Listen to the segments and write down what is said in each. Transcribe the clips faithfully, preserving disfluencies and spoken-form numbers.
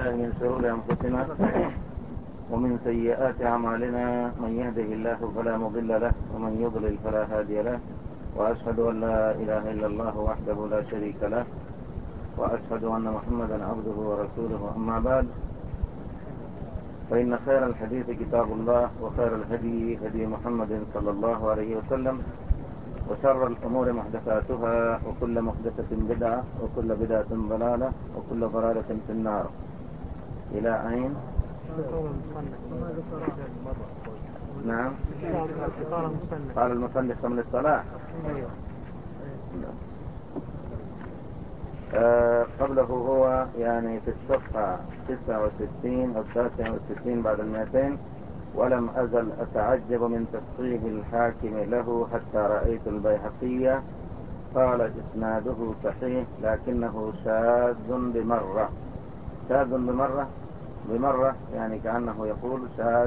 بالله من شرور أنفسنا ومن سيئات أعمالنا، من يهده الله فلا مضل له ومن يضلل فلا هادي له، وأشهد أن لا إله إلا الله وحده لا شريك له، وأشهد أن محمدا عبده ورسوله. أما بعد، فإن خير الحديث كتاب الله، وخير الهدي هدي محمد صلى الله عليه وسلم، وشر الأمور محدثاتها، وكل محدثة بدعة، وكل بدعة ضلالة، وكل ضلالة في النار. إلى أين؟ نعم، قال المصنف من الصلاة. آه قبله هو يعني في الصفحة تسعة وستين أو تسعة وستين بعد المئتين: ولم أزل أتعجب من تصحيح الحاكم له حتى رأيت البيهقي قال إسناده صحيح لكنه شاذ بمرة. شاذ بمرة بمرة يعني كأنه يقول شاذ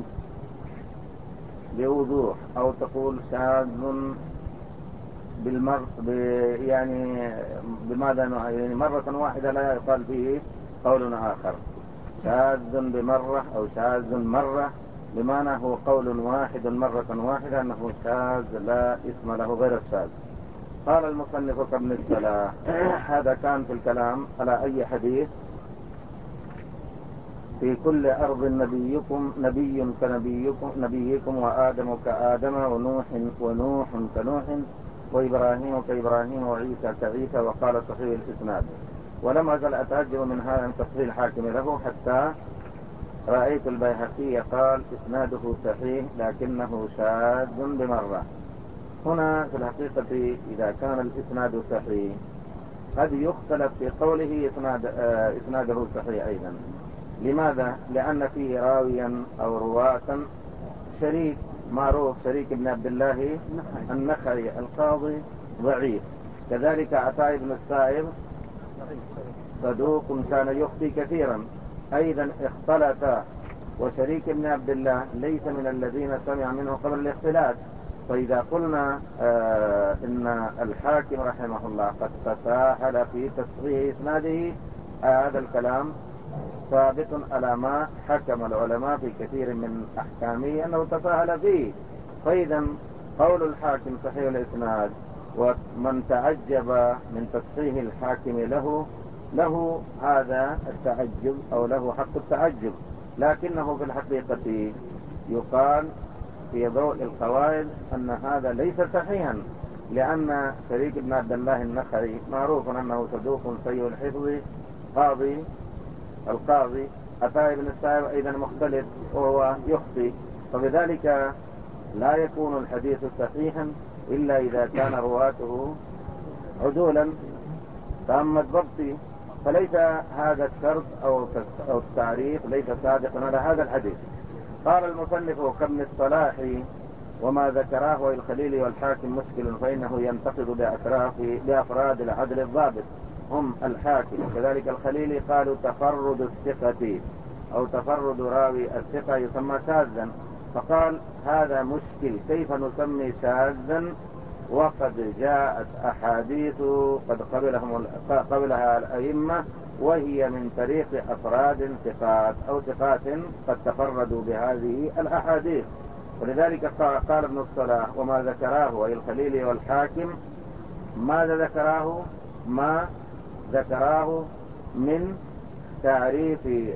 بوضوح، أو تقول شاذ بالمر يعني بماذا يعني مرة واحدة لا يقال فيه قول آخر. شاذ بمرة أو شاذ مرة بمعنى هو قول واحد مرة واحدة، أنه شاذ لا اسم له غير الشاذ. قال المصنف كابن الصلاة: هذا كان في الكلام على أي حديث في كل أرض نبيكم نبي كنبيكم نبيكم وآدم كآدم ونوح ونوح كنوح وإبراهيم كإبراهيم وعيسى كعيسى. وقال صحيح الإسناد. ولم أزل أتعجب من هذا من تصحيح الحاكم له حتى رأيت البيهقي قال إسناده صحيح لكنه شاذ بمرة. هنا في الحقيقة إذا كان الإسناد صحيح قد يختلف في قوله إسناد آه إسناده صحيح أيضا. لماذا؟ لأن فيه راويا أو رواة شريك معروف، شريك بن عبد الله النخعي القاضي ضعيف، كذلك عطاء بن السائب صدوق كان يخطي كثيرا أيضا اختلط، وشريك بن عبد الله ليس من الذين سمع منه قبل الاختلاط. فإذا قلنا آه إن الحاكم رحمه الله قد تساهل في تصحيح إسناده، آه هذا الكلام ثابت على ما حكم العلماء في كثير من أحكامه أنه تساهل فيه. فإذا قول الحاكم صحيح الإسناد، ومن تعجب من تصحيح الحاكم له له هذا التعجب أو له حق التعجب، لكنه في الحقيقة يقال في ضوء القواعد أن هذا ليس صحيحا، لأن شريك بن عبد الله النخعي معروف أنه صدوق سيء الحفظ قاضي القاضي. عطاء بن السائب أيضا مختلف وهو يخطي، فبذلك لا يكون الحديث صحيحا إلا إذا كان رواته عدولا تام الضبط. فليس هذا الشرط أو التعريف ليس صادقا على هذا الحديث. قال المصنف كابن الصلاح: وما ذكراه الخليل والحاكم مشكل، فإنه ينتقد بأطراف بأفراد العدل الضابط هم الحاكم وكذلك الخليل. قالوا تفرد الثقة أو تفرد راوي الثقة يسمى شاذا، فقال هذا مشكل، كيف نسمي شاذا وقد جاءت أحاديث قد قبلهم قبلها الأئمة وهي من طريق أفراد ثقات أو ثقات قد تفردوا بهذه الأحاديث. ولذلك قال ابن الصلاح: وما ذكراه أي الخليل والحاكم، ماذا ذكراه؟ ما ذكراه من تعريف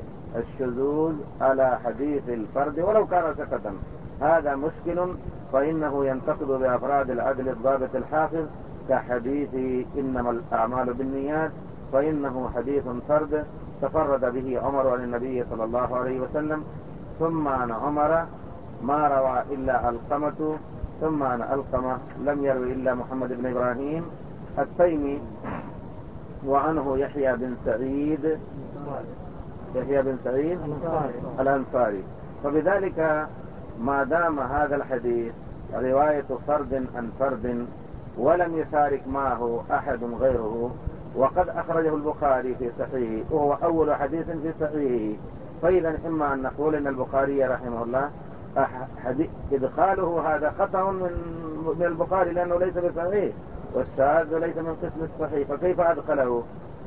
الشذوذ على حديث الفرد ولو كان ثقة، هذا مشكل، فإنه ينتقد بأفراد العدل الضابط الحافظ كحديث إنما الأعمال بالنيات، فإنه حديث فرد تفرد به عمر عن النبي صلى الله عليه وسلم، ثم عن عمر ما روى إلا علقمة، ثم عن علقمة لم يروي إلا محمد بن إبراهيم التيمي، وعنه يحيى بن سعيد يحيى بن سعيد الأنصاري. فبذلك ما دام هذا الحديث رواية فرد عن فرد ولم يشارك معه أحد غيره، وقد أخرجه البخاري في صحيحه وهو أول حديث في صحيحه، فإذا إما أن نقول إن البخاري رحمه الله إدخاله هذا خطأ من البخاري لأنه ليس بصحيح، والشاذ ليس من قسم الصحيح، فكيف أدخله؟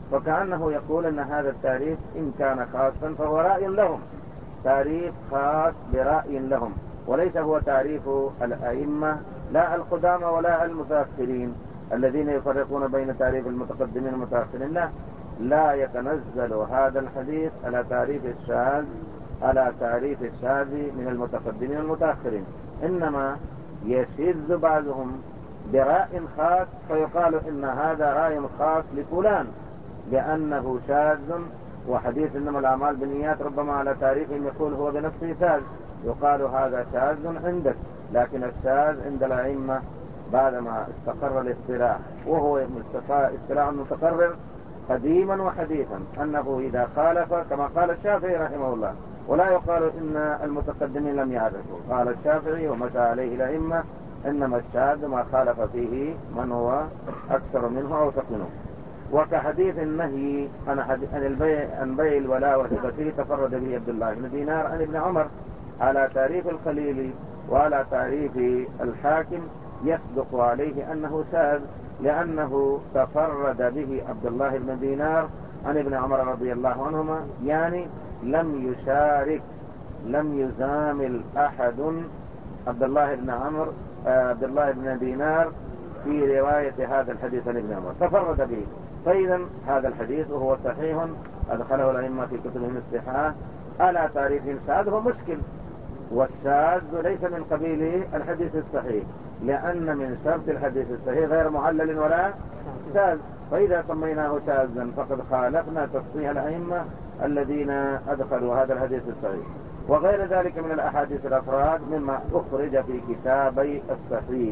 وكأنه يقول أن هذا التعريف إن كان خاصا فهو رأي لهم، تعريف خاص برأي لهم، وليس هو تعريف الأئمة لا القدامى ولا المتأخرين الذين يفرقون بين تعريف المتقدمين والمتأخرين. لا لا يتنزل هذا الحديث على تعريف الشاذ على تعريف الشاذ من المتقدمين والمتأخرين، إنما يشذ بعضهم برأي خاص فيقال إن هذا رأي خاص لفلان لأنه شاذ، وحديث إنما الأعمال بالنيات ربما على تعريفهم يقول هو بنفسه شاذ، يقال هذا شاذ عندك، لكن الشاذ عند الأئمة بعدما استقر الاصطلاح، وهو اصطلاح متقرر قديما وحديثا، أنه إذا خالف كما قال الشافعي رحمه الله، ولا يقال إن المتقدمين لم يعرفوا، قال الشافعي ومشى عليه الأئمة إنما الشاذ ما خالف فيه من هو أكثر منه أو منه. وكحديث النهي عن البيع عن بيع الولاء وهبته تفرد به عبد الله بن دينار عن ابن عمر على تعريف الخليل وعلى تعريف الحاكم يصدق عليه أنه شاذ، لأنه تفرد به عبد الله بن دينار عن ابن عمر رضي الله عنهما، يعني لم يشارك لم يزامل أحد عبد الله بن عمرو عبد الله بن دينار في رواية هذا الحديث عن ابن عمر، تفرد به. فإذا هذا الحديث وهو صحيح أدخله الأئمة في كتبهم الصحاح على تعريف شاذ هو مشكل، والشاذ ليس من قبيل الحديث الصحيح، لأن من شرط الحديث الصحيح غير معلل ولا شاذ، فإذا سميناه شاذا فقد خالفنا تصحيح الأئمة الذين أدخلوا هذا الحديث الصحيح. وغير ذلك من الأحاديث الأفراد مما أخرج في كتابي الصحيح،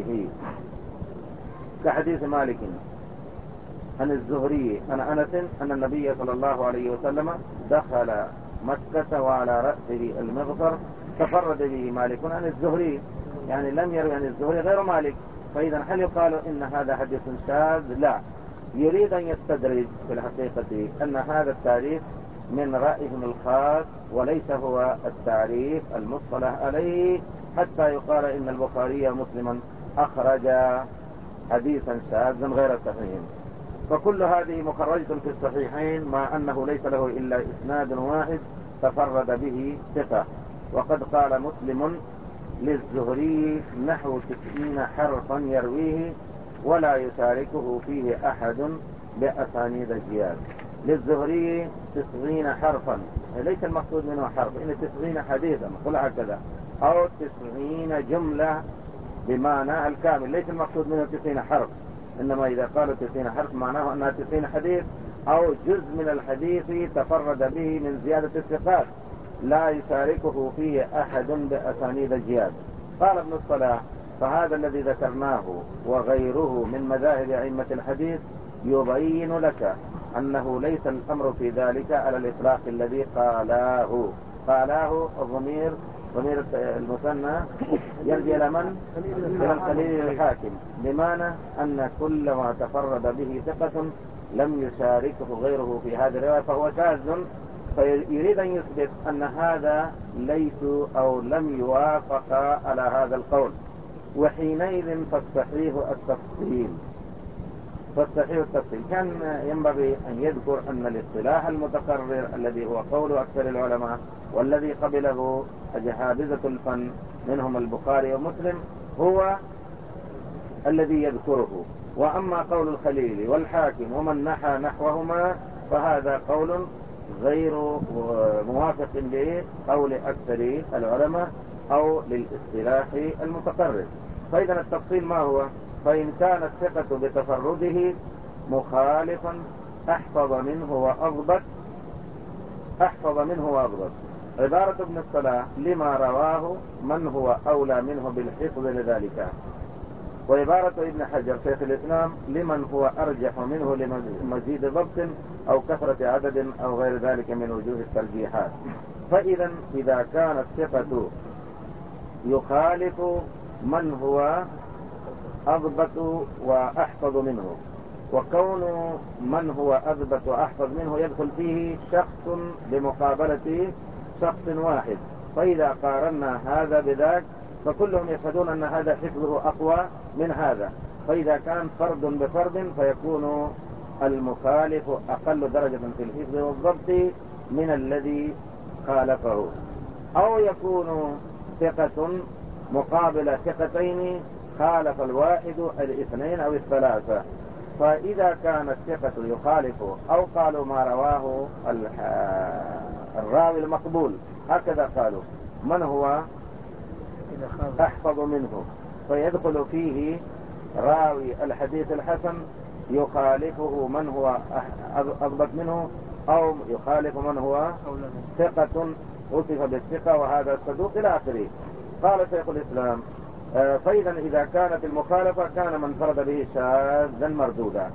كحديث مالك عن الزهري عن أنس أن النبي صلى الله عليه وسلم دخل مكة وعلى رأسه المغفر، تفرد به مالك عن الزهري، يعني لم يروي عن الزهري غير مالك، فإذا هل يقال إن هذا حديث شاذ؟ لا، يريد أن يستدرج في الحقيقة أن هذا التعريف من رأيهم الخاص وليس هو التعريف المصطلح عليه، حتى يقال إن البخاري ومسلما أخرج حديثا شاذا غير صحيح. فكل هذه مخرجة في الصحيحين، مع أنه ليس له إلا إسناد واحد تفرد به ثقة. وقد قال مسلم للزهري نحو تسعين حرفا يرويه ولا يشاركه فيه أحد بأسانيد زياد. للزهري تسعين حرفا، ليس المقصود منه حرف، إن تسعين حديثا قل هكذا، أو تسعين جملة بمعنى الكامل، ليس المقصود منه تسعين حرف، إنما إذا قالوا تسعين حرف معناه أنها تسعين حديث أو جزء من الحديث تفرد به من زيادة الثقات لا يشاركه فيه أحد بأسانيد زياد. قال ابن الصلاح فهذا الذي ذكرناه وغيره من مذاهب أئمة الحديث يبين لك أنه ليس الأمر في ذلك على الإطلاق الذي قالاه قالاه الضمير ضمير المثنى يرجع إلى من؟ إلى الخليل الحاكم، بمعنى أن كل ما تفرد به ثقة لم يشاركه غيره في هذه الرواية فهو شاذ، فيريد أن يثبت أن هذا ليس أو لم يوافق على هذا القول، وحينئذ فالصحيح التفصيل فالصحيح التفصيل كان ينبغي أن يذكر أن الاصطلاح المتقرر الذي هو قول أكثر العلماء والذي قبله جهابذة الفن منهم البخاري ومسلم هو الذي يذكره، وأما قول الخليل والحاكم ومن نحى نحوهما فهذا قول غير موافق لقول أكثر العلماء أو للاصطلاح المتقرر. فإذا التفصيل ما هو؟ فإن كان الثقة بتفرده مخالفا أحفظ منه وأضبط أحفظ منه وأضبط، عبارة ابن الصلاح لما رواه من هو أولى منه بالحفظ لذلك، وعبارة ابن حجر شيخ الإسلام لمن هو أرجح منه لمزيد ضبط أو كثرة عدد أو غير ذلك من وجوه الترجيحات. فإذا إذا كان الثقة يخالف من هو أضبط وأحفظ منه، وكون من هو أضبط وأحفظ منه يدخل فيه شخص بمقابلة شخص واحد، فإذا قارنا هذا بذاك فكلهم يشهدون أن هذا حفظه أقوى من هذا، فإذا كان فرد بفرد فيكون المخالف أقل درجة في الحفظ والضبط من الذي خالفه، أو يكون ثقة مقابل ثقتين خالف الواحد الاثنين أو الثلاثة. فإذا كان الثقة يخالف أو قالوا ما رواه الراوي المقبول هكذا قالوا من هو أحفظ منه، فيدخل فيه راوي الحديث الحسن يخالفه من هو أضبط منه، أو يخالف من هو ثقة وصف بالثقة وهذا الصدوق إلى آخره. قال شيخ الإسلام فإذا إذا كانت المخالفة كان من فرد به شاذا مردودا.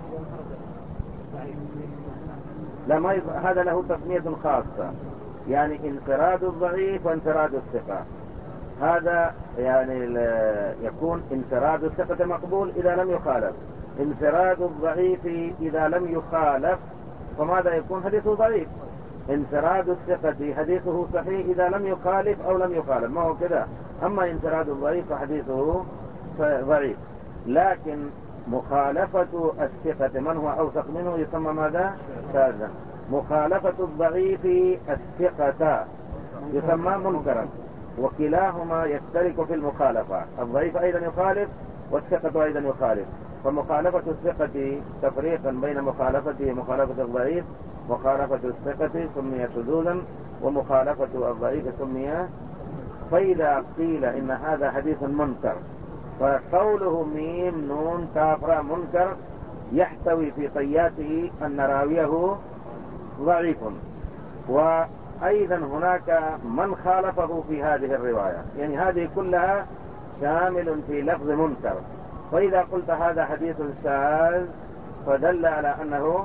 لا ما يف... هذا له تسمية خاصة، يعني انفراد الضعيف وانفراد الثقة. هذا يعني يكون انفراد الثقة مقبول إذا لم يخالف، انفراد الضعيف إذا لم يخالف فماذا يكون؟ حديثه ضعيف. انفراد الثقة حديثه صحيح إذا لم يخالف أو لم يخالف، ما هو كذا. أما انفراد الضعيف فحديثه ضعيف. لكن مخالفة الثقة من هو أوثق منه يسمى ماذا؟ شاذا. مخالفة الضعيف الثقة يسمى منكرا، وكلاهما يشترك في المخالفة. الضعيف أيضا يخالف والثقة أيضا يخالف. فمخالفة الثقة تفريقا بين مخالفته ومخالفة الضعيف، مخالفة الثقة سمي شذوذا ومخالفة الضعيف سمي. فإذا قيل إن هذا حديث منكر فقوله ميم نون كافر منكر يحتوي في طياته أن راويه ضعيف، وأيضا هناك من خالفه في هذه الرواية، يعني هذه كلها شامل في لفظ منكر. فإذا قلت هذا حديث شاذ فدل على أنه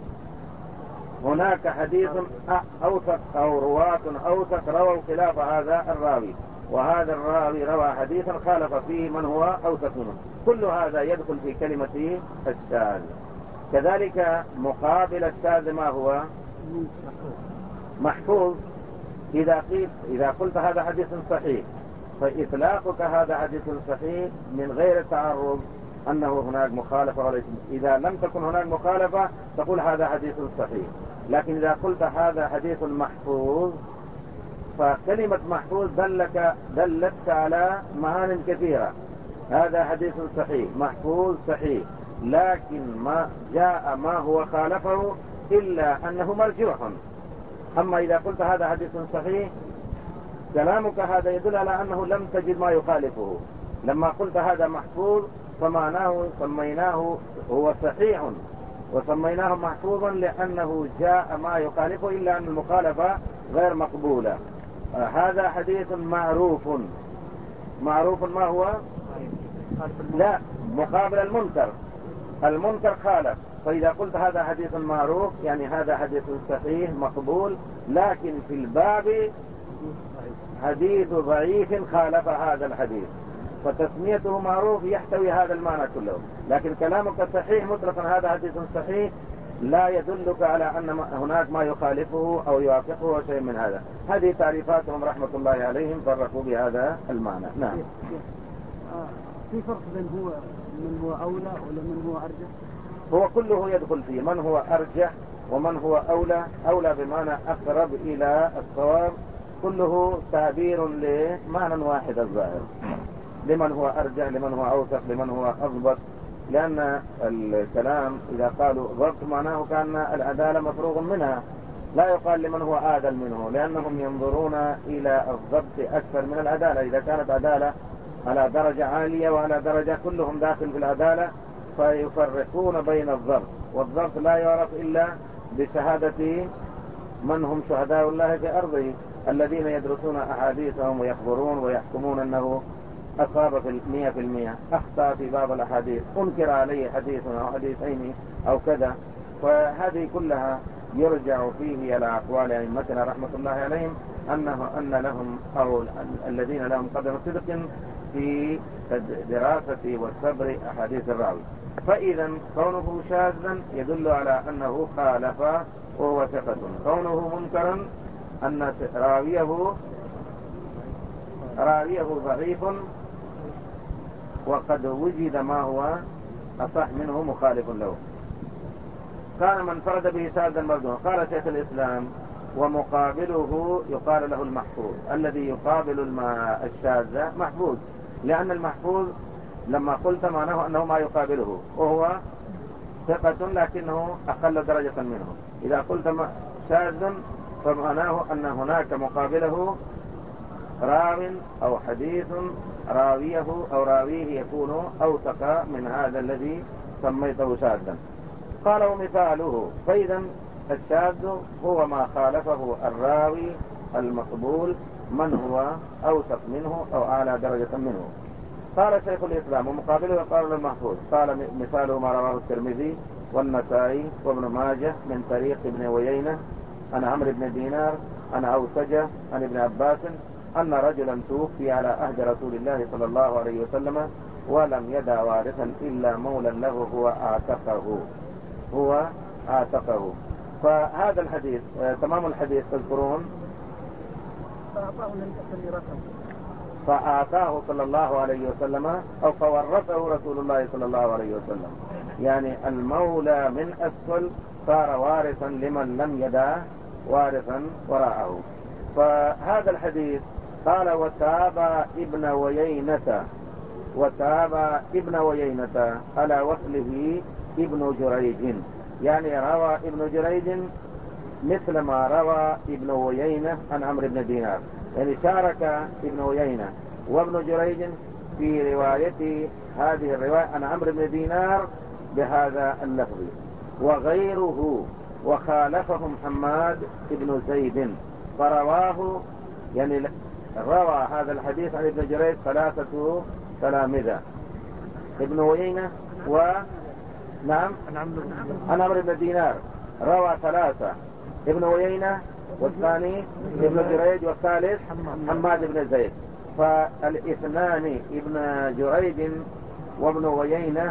هناك حديث أوثق أو رواة أوثق رووا خلاف هذا الراوي، وهذا الراوي روى حديثا خالف فيه من هو أوثق منه. كل هذا يدخل في كلمة الشاذ. كذلك مقابل الشاذ ما هو؟ محفوظ. إذا قيل إذا قلت هذا حديث صحيح فإطلاقك هذا حديث صحيح من غير تعرض أنه هناك مخالفة وليس. إذا لم تكن هناك مخالفة تقول هذا حديث صحيح. لكن إذا قلت هذا حديث محفوظ فكلمة محفوظ دلك دلت على معان كثيرة. هذا حديث صحيح محفوظ صحيح، لكن ما جاء ما هو خالفه إلا أنه مرجوح. أما إذا قلت هذا حديث صحيح كلامك هذا يدل على أنه لم تجد ما يخالفه. لما قلت هذا محفوظ فمعناه سميناه هو صحيح وسميناه محفوظا لأنه جاء ما يخالفه إلا أن المخالفة غير مقبولة. هذا حديث معروف. معروف ما هو؟ لا، مقابل المنكر. المنكر خالف. فإذا قلت هذا حديث معروف يعني هذا حديث صحيح مقبول، لكن في الباب حديث ضعيف خالف هذا الحديث، فتسميته معروف يحتوي هذا المعنى كله. لكن كلامك صحيح مطلقا هذا حديث صحيح لا يدلك على أن هناك ما يخالفه أو يوافقه شيء من هذا. هذه تعريفاتهم رحمة الله عليهم فرقوا بهذا المعنى. نعم. في فرق بين هو من هو أولى ولا من هو أرجح؟ هو كله يدخل فيه، من هو أرجح ومن هو أولى. أولى بمعنى أقرب إلى الصواب، كله تعبير لمعنى واحد الظاهر. لمن هو أرجح، لمن هو أوثق، لمن هو أضبط. لأن الكلام إذا قالوا ضبط معناه كأن العدالة مفروغ منها، لا يقال لمن هو آدل منه، لأنهم ينظرون إلى الضبط أكثر من العدالة. إذا كانت عدالة على درجة عالية وعلى درجة كلهم داخل في العدالة فيفرقون بين الضبط، والضبط لا يعرف إلا بشهادة من هم شهداء الله في أرضه، الذين يدرسون أحاديثهم ويخبرون ويحكمون أنه أصاب في المية في المية، أخطأ في بعض الأحاديث، أنكر عليه حديث أو حديثين أو كذا. فهذه كلها يرجع فيه إلى أقوال أئمتنا رحمة الله عليهم أنه أن لهم أو الذين لهم قدم صدق في دراسة والصبر أحاديث الراوي. فإذا كونه شاذا يدل على أنه خالف وهو ثقة، كونه منكرا أن راويه راويه ضعيف وقد وجد ما هو أصح منه مخالف له. كان من فرد به شاذا مردودا. قال شيخ الإسلام ومقابله يقال له المحفوظ. الذي يقابل الشاذ محفوظ، لأن المحفوظ لما قلت معناه أنه ما يقابله، وهو ثقة لكنه أقل درجة منه. إذا قلت شاذ فمعناه أن هناك مقابله راو أو حديث راويه أو راويه يكون أوثق من هذا الذي سميته شاذا. قال ومثاله، فإذا الشاذ هو ما خالفه الراوي المقبول من هو أوثق منه أو أعلى درجة منه. قال شيخ الإسلام ومقابله قال المحفوظ. قال مثاله ما رواه الترمذي والنسائي وابن ماجه من طريق ابن ويينة عن عمرو بن دينار عن أوسجة عن ابن عباس أن رجلا توفي على عهد رسول الله صلى الله عليه وسلم ولم يدع وارثا إلا مولا له هو اعتقه هو اعتقه فهذا الحديث تمام الحديث تذكرون. فأعطاه صلى الله عليه وسلم أو فورثه رسول الله صلى الله عليه وسلم، يعني المولى من أسفل صار وارثا لمن لم يدع وارثا وراءه. فهذا الحديث قال وتابع ابن ويينة وتابع ابن ويينة على وصله ابن جريج، يعني روى ابن جريج مثل ما روى ابن ويينة عن عمرو بن دينار، يعني شارك ابن ويينة وابن جريج في رواية هذه الرواية عن عمرو بن دينار بهذا اللفظ وغيره. وخالفهم حماد بن زيد فرواه، يعني روى هذا الحديث عن ابن جريج ثلاثة تلامذة، ابن ويينة و نعم عن عمرو بن دينار روى ثلاثة، ابن ويينة والثاني ابن جريج والثالث حماد بن زيد. فالاثنان ابن جريج وابن ويينة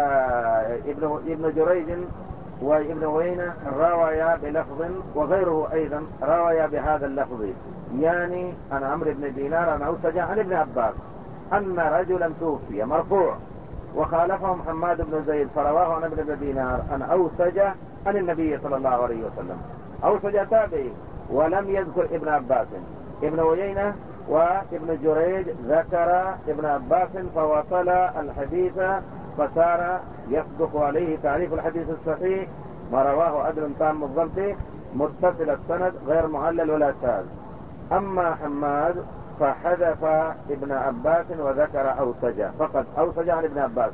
آه ابن ابن جريج وابن ويينة روايا بلفظ وغيره أيضا روايا بهذا اللفظ، يعني عن عمرو بن دينار عن أوسجة عن ابن عباس أن رجلا توفي مرفوع، وخالفهم حماد بن زيد فرواه عن ابن دينار عن أوسجة عن النبي صلى الله عليه وسلم. أوسجة تابعي ولم يذكر ابن عباس. ابن ويينة وابن جريج ذكر ابن عباس فوصل الحديث فصار يصدق عليه تعريف الحديث الصحيح ما رواه عدل تام الضبط متصل السند غير معلل ولا شاذ. أما حماد فحذف ابن عباس وذكر أوسجة فقد، أوسجة عن ابن عباس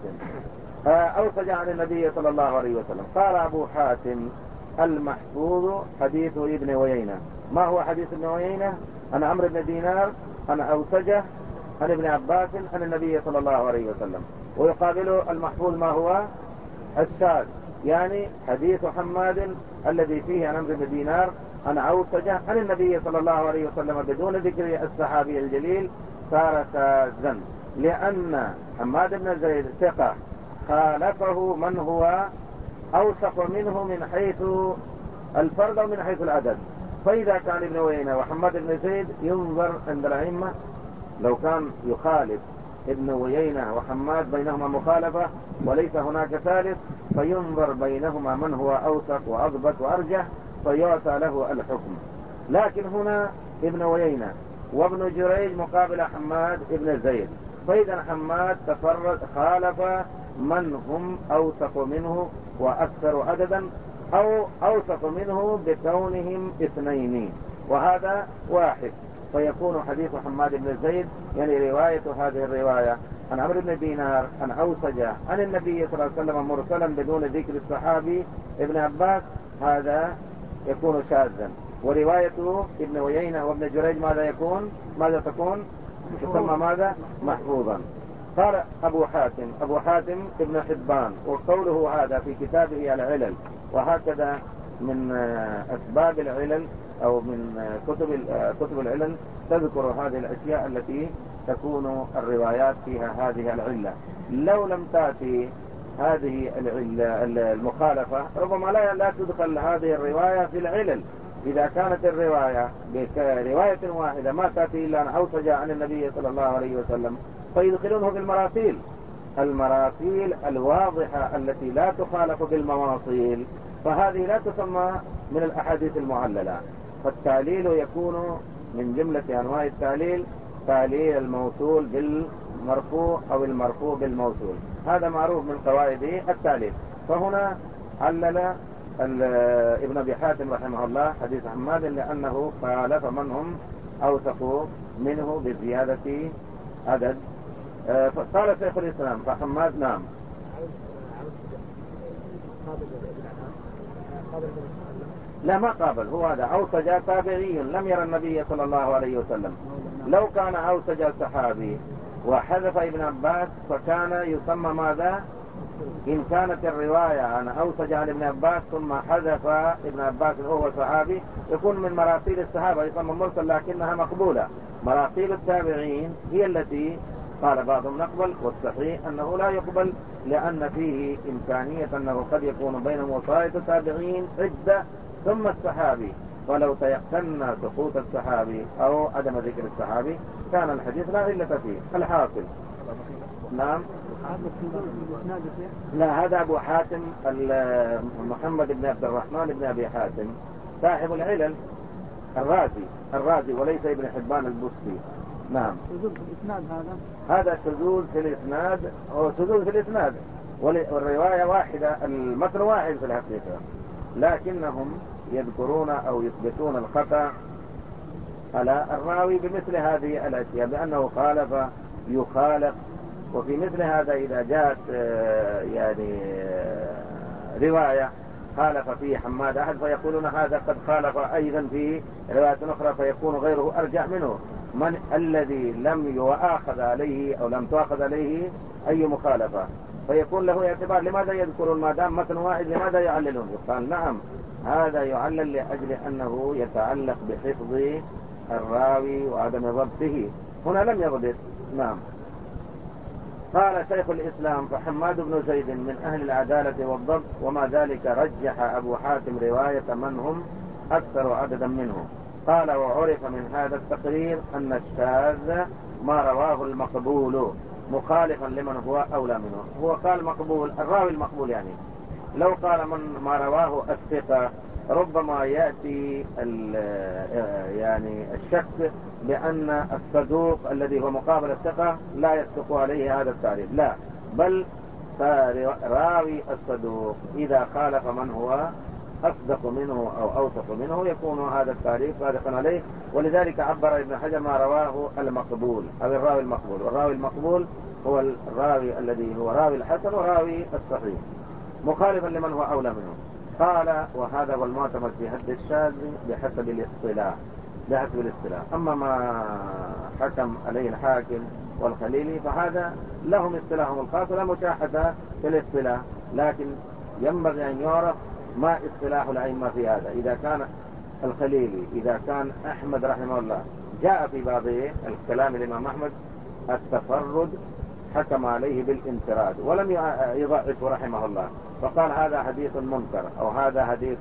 أوسجة عن النبي صلى الله عليه وسلم. قال أبو حاتم المحفوظ حديث ابن ويينة. ما هو حديث ابن ويينة؟ عن عمرو بن دينار عن أوسجة عن ابن عباس عن النبي صلى الله عليه وسلم. ويقابله المحفوظ ما هو؟ الشاذ، يعني حديث حماد الذي فيه عن عمرو بن دينار عن أوسجة عن النبي صلى الله عليه وسلم بدون ذكر الصحابي الجليل صار شاذا، لأن حماد بن زيد ثقة خالفه من هو أوثق منه من حيث الفرد ومن حيث العدد. فإذا كان ابن ويينة وحماد بن زيد ينظر عند الأئمة، لو كان يخالف ابن ويينة وحماد بينهما مخالفة وليس هناك ثالث فينظر بينهما من هو أوثق وأضبط وأرجح فيعطى له الحكم. لكن هنا ابن ويينة وابن جريج مقابل حماد ابن زيد، فإذا حماد تفرد خالف من هم أوثق منه وأكثر عددا أو أوثق منه بكونهم اثنين، وهذا واحد، فيكون حديث حماد بن زيد يعني رواية هذه الرواية عن عمرو بن دينار عن أوسجة عن النبي صلى الله عليه وسلم مرسلا بدون ذكر الصحابي ابن عباس، هذا يكون شاذا. ورواية ابن ويينة وابن جريج ماذا يكون؟ ماذا تكون؟ تسمى ماذا؟ محفوظا. قال أبو حاتم أبو حاتم ابن حبان، وقوله هذا في كتابه العلل، وهكذا من أسباب العلل أو من كتب كتب العلل تذكر هذه الأشياء التي تكون الروايات فيها هذه العلة. لو لم تأتي هذه العلة المخالفة ربما لا لا تدخل هذه الرواية في العلل. إذا كانت الرواية برواية واحدة ما تأتي إلا عن أوسجة عن النبي صلى الله عليه وسلم فيدخلونه في المراسيل المراسيل الواضحة التي لا تخالف بالمواصيل، فهذه لا تسمى من الأحاديث المعللة. فالتعليل يكون من جملة أنواع التعليل تعليل الموصول بالمرفوع أو المرفوع بالموصول، هذا معروف من قواعد التعليل. فهنا علل ابن أبي حاتم رحمه الله حديث حماد لأنه خالف من هم أوثقوا منه بزيادة عدد. فقال شيخ الإسلام فحماد نعم. لا ما قابل، هو هذا أوسج تابعي لم يرى النبي صلى الله عليه وسلم. لو كان أوسج صحابي وحذف ابن عباس فكان يسمى ماذا؟ إن كانت الرواية عن أوسج عن ابن عباس ثم حذف ابن عباس وهو صحابي يكون من مراسيل الصحابة، يسمى مرسل لكنها مقبولة. مراسيل التابعين هي التي قال بعضهم نقبل، والصحيح أنه لا يقبل لأن فيه إمكانية أنه قد يكون بينهم وصاية التابعين عدة ثم الصحابي، ولو تيقنا سقوط الصحابي أو عدم ذكر الصحابي كان الحديث لا علة فيه. الحاصل نعم. لا هذا أبو حاتم محمد بن عبد الرحمن بن أبي حاتم صاحب العلل الرازي الرازي وليس ابن حبان البستي. نعم. شذوذ في الإسناد هذا هذا شذوذ في الإسناد هو شذوذ في الإسناد والرواية واحدة، المتن واحد في الحقيقة، لكنهم يذكرون أو يثبتون الخطأ على الراوي بمثل هذه الأشياء بأنه خالف يخالف. وفي مثل هذا إذا جاءت يعني رواية خالف فيه حماد أحد فيقولون هذا قد خالف أيضا في رواية أخرى فيكون غيره أرجع منه. من الذي لم يؤاخذ عليه أو لم تؤاخذ عليه أي مخالفة فيكون له اعتبار. لماذا يذكرون ما دام متن واحد لماذا يعللون؟ يقال نعم هذا يعلل لأجل أنه يتعلق بحفظ الراوي وعدم ضبطه، هنا لم يضبط. نعم. قال شيخ الإسلام فحماد بن زيد من أهل العدالة والضبط، وما ذلك رجح أبو حاتم رواية من هم أكثر عددا منه. قال وعرف من هذا التقرير أن الشاذ ما رواه المقبول مخالفا لمن هو أولى منه. هو قال مقبول الراوي المقبول، يعني لو قال من ما رواه الثقة ربما يأتي يعني الشك بأن الصدوق الذي هو مقابل الثقة لا يصدق عليه هذا التعريف، لا بل راوي الصدوق إذا خالف من هو أصدق منه أو أوثق منه يكون هذا التعريف صادقا عليه. ولذلك عبر ابن حجر ما رواه المقبول أو الراوي المقبول، والراوي المقبول هو الراوي الذي هو راوي الحسن وراوي الصحيح مخالفا لمن هو أولى منه. قال وهذا هو المعتمد في حد الشاذ بحسب الاصطلاح بحسب الاصطلاح. أما ما حكم عليه الحاكم والخليلي فهذا لهم اصطلاحهم الخاص ولا مشاحة في الاصطلاح، لكن ينبغي أن يعرف ما اصطلاح الأئمة في هذا. إذا كان الخليلي إذا كان أحمد رحمه الله جاء في بعض الكلام الإمام أحمد التفرد حكم عليه بالانفراد ولم يضعف رحمه الله فقال هذا حديث منكر أو هذا حديث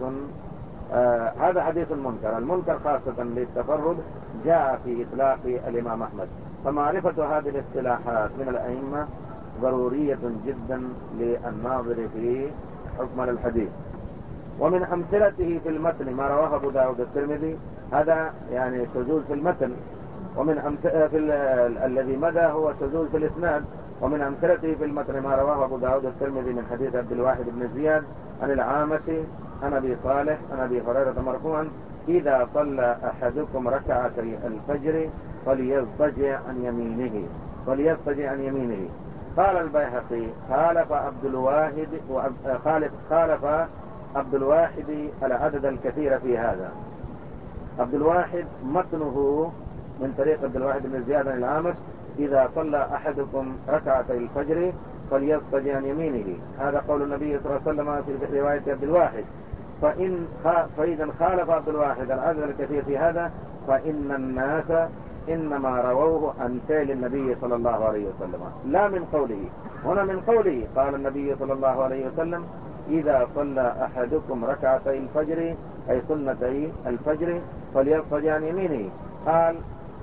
آه هذا حديث منكر. المنكر خاصة للتفرد جاء في إطلاق الإمام أحمد. فمعرفة هذه الاصطلاحات من الأئمة ضرورية جدا للناظر في حكم الحديث. ومن أمثلته في المتن ما رواه أبو داود الترمذي، هذا يعني شذوذ في المتن، ومن أمثلة في الذي مدى هو شذوذ في الإسناد. ومن أمثلته في المتن ما رواه أبو داود الترمذي من حديث عبد الواحد بن زياد عن العامش عن أبي صالح عن أبي هريرة مرفوعا إذا صلى أحدكم ركعتي الفجر فليضطجع عن يمينه فليضطجع عن يمينه. قال البيهقي خالف عبد الواحد خالف خالف عبد الواحد العدد الكثير في هذا. عبد الواحد متنه من طريق عبد الواحد بن زياد عن العامش إذا صلى أحدكم ركعتي الفجر فليضطجع عن يمينه، هذا قول النبي صلى الله عليه وسلم في رواية عبد الواحد. فإن فإذا خالف عبد الواحد العدد الكثير في هذا فإن الناس إنما رووه عن فعل النبي صلى الله عليه وسلم لا من قوله. هنا من قوله قال النبي صلى الله عليه وسلم إذا صلى أحدكم ركعتي الفجر أي سنتي الفجر فليضطجع عن يمينه. قال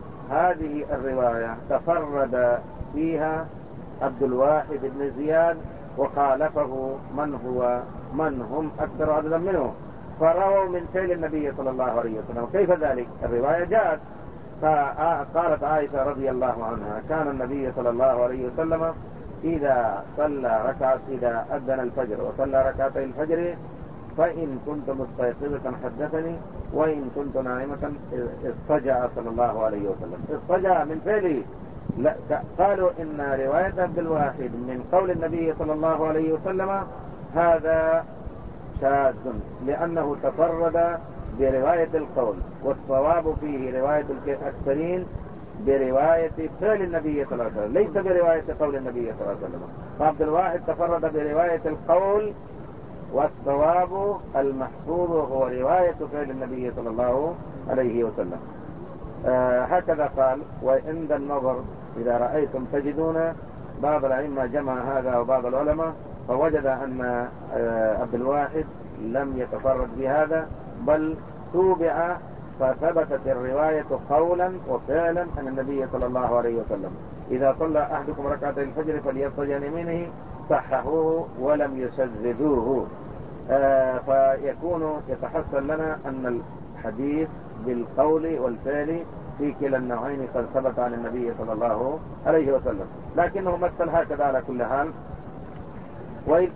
هذه الرواية تفرد فيها عبد الواحد بن زياد وخالفه من هو من هم أكثر عددا منه، فرووا من فعل النبي صلى الله عليه وسلم. كيف ذلك؟ الرواية جاءت فقالت عائشة رضي الله عنها: كان النبي صلى الله عليه وسلم إذا صلى ركعة إذا أذن الفجر وصلى ركعتي الفجر فإن كنت مستيقظة حدثني وإن كنت نائمة اضطجع صلى الله عليه وسلم. اضطجع من فعله. قالوا إن رواية عبد الواحد من قول النبي صلى الله عليه وسلم هذا شاذ، لأنه تفرد برواية القول، والصواب فيه رواية الأكثرين برواية فعل النبي صلى الله عليه وسلم ليس برواية قول النبي صلى الله عليه وسلم. فعبد الواحد تفرد برواية القول، والصواب المحفوظ هو رواية فعل النبي صلى الله عليه وسلم. آه هكذا قال. وعند النظر إذا رأيتم تجدون بعض الأئمة جمع هذا وبعض العلماء فوجد أن آه عبد الواحد لم يتفرد بهذا، بل توبع فثبتت الرواية قولا وفعلا عن النبي صلى الله عليه وسلم: إذا صلى أحدكم ركعتي الفجر فليضطجع عن يمينه، صححوه ولم يشذذوه. آه فيكون يتحصل لنا أن الحديث بالقول والفعل في كلا النوعين قد ثبت عن النبي صلى الله عليه وسلم، لكنه مثل هكذا على كل حال. وإذ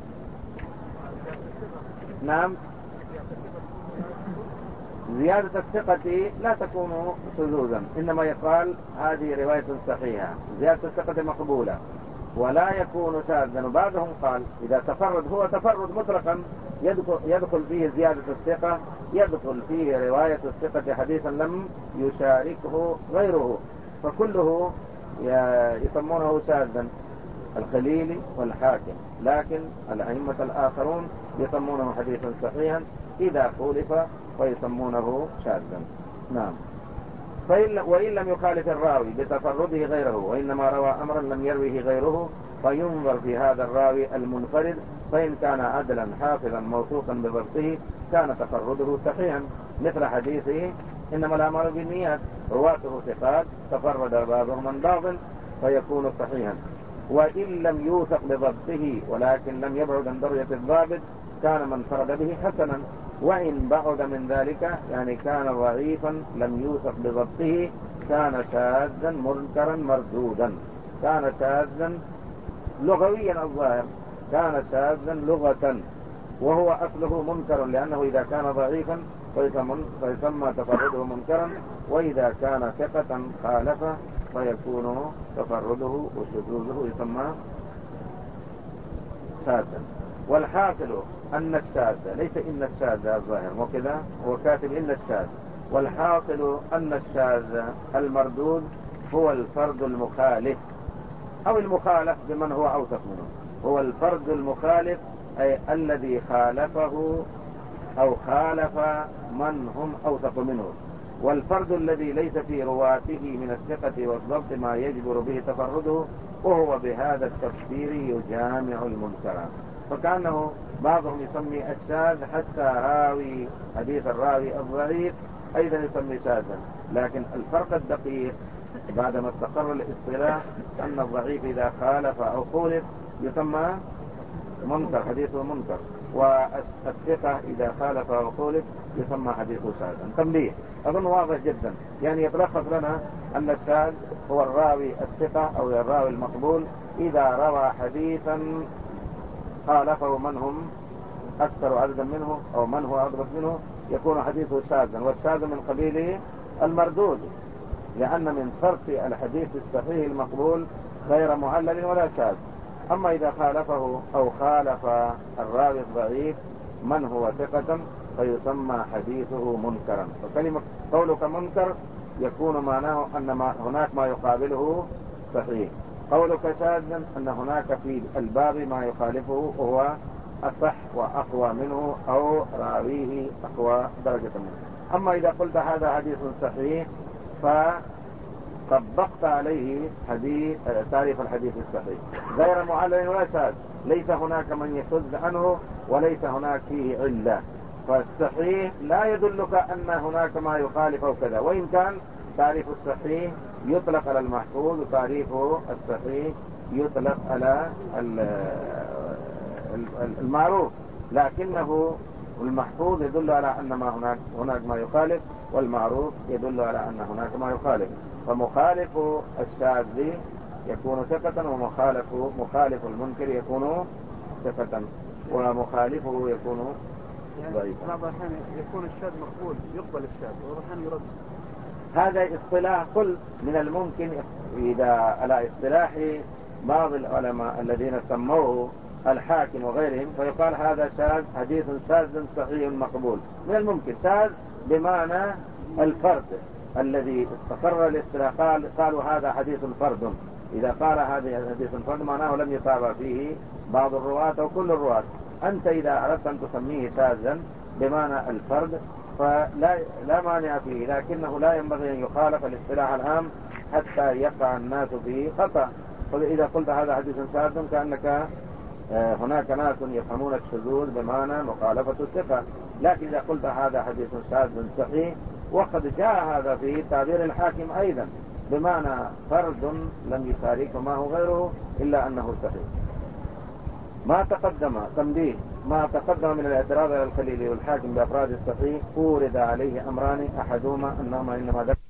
نعم، زيادة الثقة لا تكون شذوذا، إنما يقال هذه رواية صحيحة، زيادة الثقة مقبولة ولا يكون شاذا. وبعضهم قال إذا تفرد هو تفرد مطلقا يدخل, يدخل فيه زيادة الثقة، يدخل فيه رواية الثقة حديثا لم يشاركه غيره، فكله يسمونه شاذا، الخليلي والحاكم، لكن الأئمة الآخرون يسمونه حديثا صحيحا إذا خولف ويسمونه شاذا. نعم. وإن لم يخالف الراوي بتفرده غيره وإنما روى أمرا لم يرويه غيره فينظر في هذا الراوي المنفرد، فإن كان عدلا حافظا موثوقا بضبطه كان تفرده صحيحا، مثل حديثه إنما الأعمال بالنيات، رواته ثقات تفرد بعضهم من بعض فيكون صحيحا. وإن لم يوثق بضبطه ولكن لم يبعد عن درجة الضابط كان من فرد به حسنا، وإن بعد من ذلك يعني كان ضعيفا لم يوثق بضبطه كان شاذا منكرا مردودا. كان شاذا لغويا الظاهر، كان شاذا لغة، وهو أصله منكر، لأنه إذا كان ضعيفا فيسمى تفرده منكرا، وإذا كان ثقة خالفه فيكون تفرده وشذوذه يسمى شاذا. والحاصل أن الشاذ ليس إن الشاذ الظاهر، مو كذا هو كاتب إن الشاذ، والحاصل أن الشاذ المردود هو الفرد المخالف أو المخالف بمن هو أوثق منه، هو الفرد المخالف أي الذي خالفه أو خالف من هم أوثق منه، والفرد الذي ليس في رواته من الثقة والضبط ما يجبر به تفرده، وهو بهذا التفسير يجامع المنكرات. فكأنه بعضهم يسمي الشاذ حتى راوي حديث الراوي الضعيف أيضا يسمي شاذا، لكن الفرق الدقيق بعدما استقر الاصطلاح أن الضعيف إذا خالف أو خولف يسمى منكر، حديثه منكر، والثقة إذا خالف أو خولف يسمى حديثه شاذا. تنبيه أظن واضح جدا، يعني يتلخص لنا أن الشاذ هو الراوي الثقة أو الراوي المقبول إذا روى حديثا خالفه من هم أكثر عددا منه أو من هو أضبط منه يكون حديثه شاذا، والشاذ من قبيله المردود، لأن من شرط الحديث الصحيح المقبول غير معلل ولا شاذ. أما إذا خالفه أو خالف الراوي الضعيف من هو ثقة فيسمى حديثه منكرا. فكلمة قولك منكر يكون معناه أن ما هناك ما يقابله صحيح، قولك شاذا أن هناك في الباب ما يخالفه وهو أصح وأقوى منه أو راويه أقوى درجة منه. أما إذا قلت هذا حديث صحيح فطبقت عليه حديث تعريف الحديث الصحيح غير معلل ولا شاذ، ليس هناك من يشذ عنه وليس هناك فيه علة، فالصحيح لا يدلك أن هناك ما يخالف أو كذا، وإن كان تعريف الصحيح يطلق على المحفوظ وتعريف الصحيح يطلق على المعروف، لكنه المحفوظ يدل على أن ما هناك هناك ما يخالف، والمعروف يدل على أن هناك ما يخالف. فمخالف الشاذ يكون ثقة، ومخالف مخالف المنكر يكون ثقة، ومخالفه يكون ضعيفا. بعض الأحيان يكون الشاذ مقبول يقبل الشاذ، وأحيانا يرد. هذا اصطلاح كل من الممكن إذا على اصطلاح بعض العلماء الذين سموه الحاكم وغيرهم، فيقال هذا شاذ، حديث شاذ صحيح مقبول. من الممكن شاذ بمعنى الفرد الذي استقر الاصطلاح، قال قالوا هذا حديث فرد. إذا قال هذا حديث فرد معناه لم يتابع فيه بعض الرواة أو كل الرواة. أنت إذا أردت أن تسميه شاذا بمعنى الفرد فلا لا مانع فيه، لكنه لا ينبغي أن يخالف الاصطلاح العام حتى يقع الناس فيه خطأ. فإذا قلت هذا حديث شاذ كأنك هناك ناس يفهمون الشذوذ بمعنى مخالفة الثقة، لكن إذا قلت هذا حديث شاذ صحيح، وقد جاء هذا في تعبير الحاكم أيضا بمعنى فرد لم يشارك معه غيره إلا أنه صحيح. ما تقدم تنبيه ما تقدم من الاعتراض على الخليلي والحاكم بأفراد الصحيح أورد عليه أمران، أحدهما أنهما إنما ذكر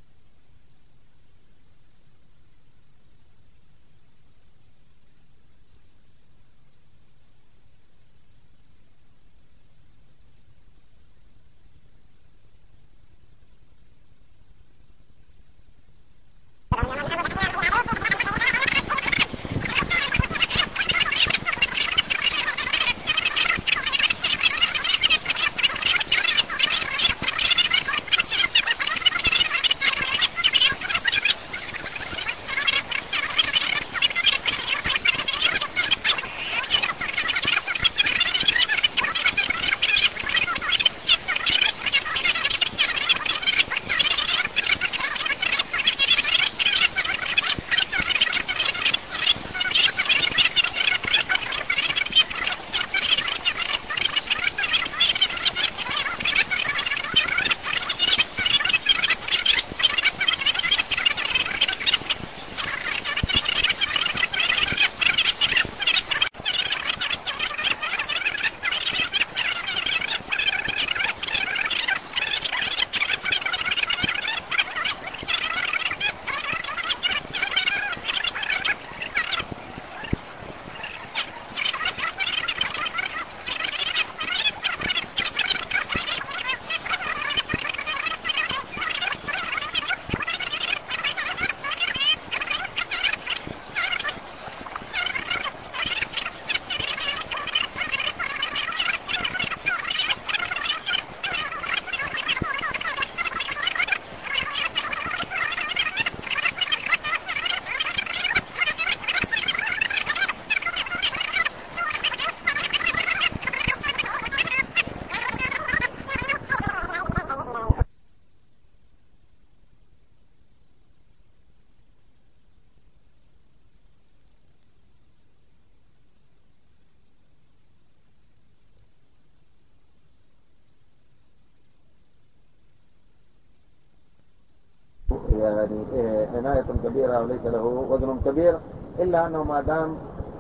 يعني عناية كبيرة وليس له وزن كبير، إلا أنه ما دام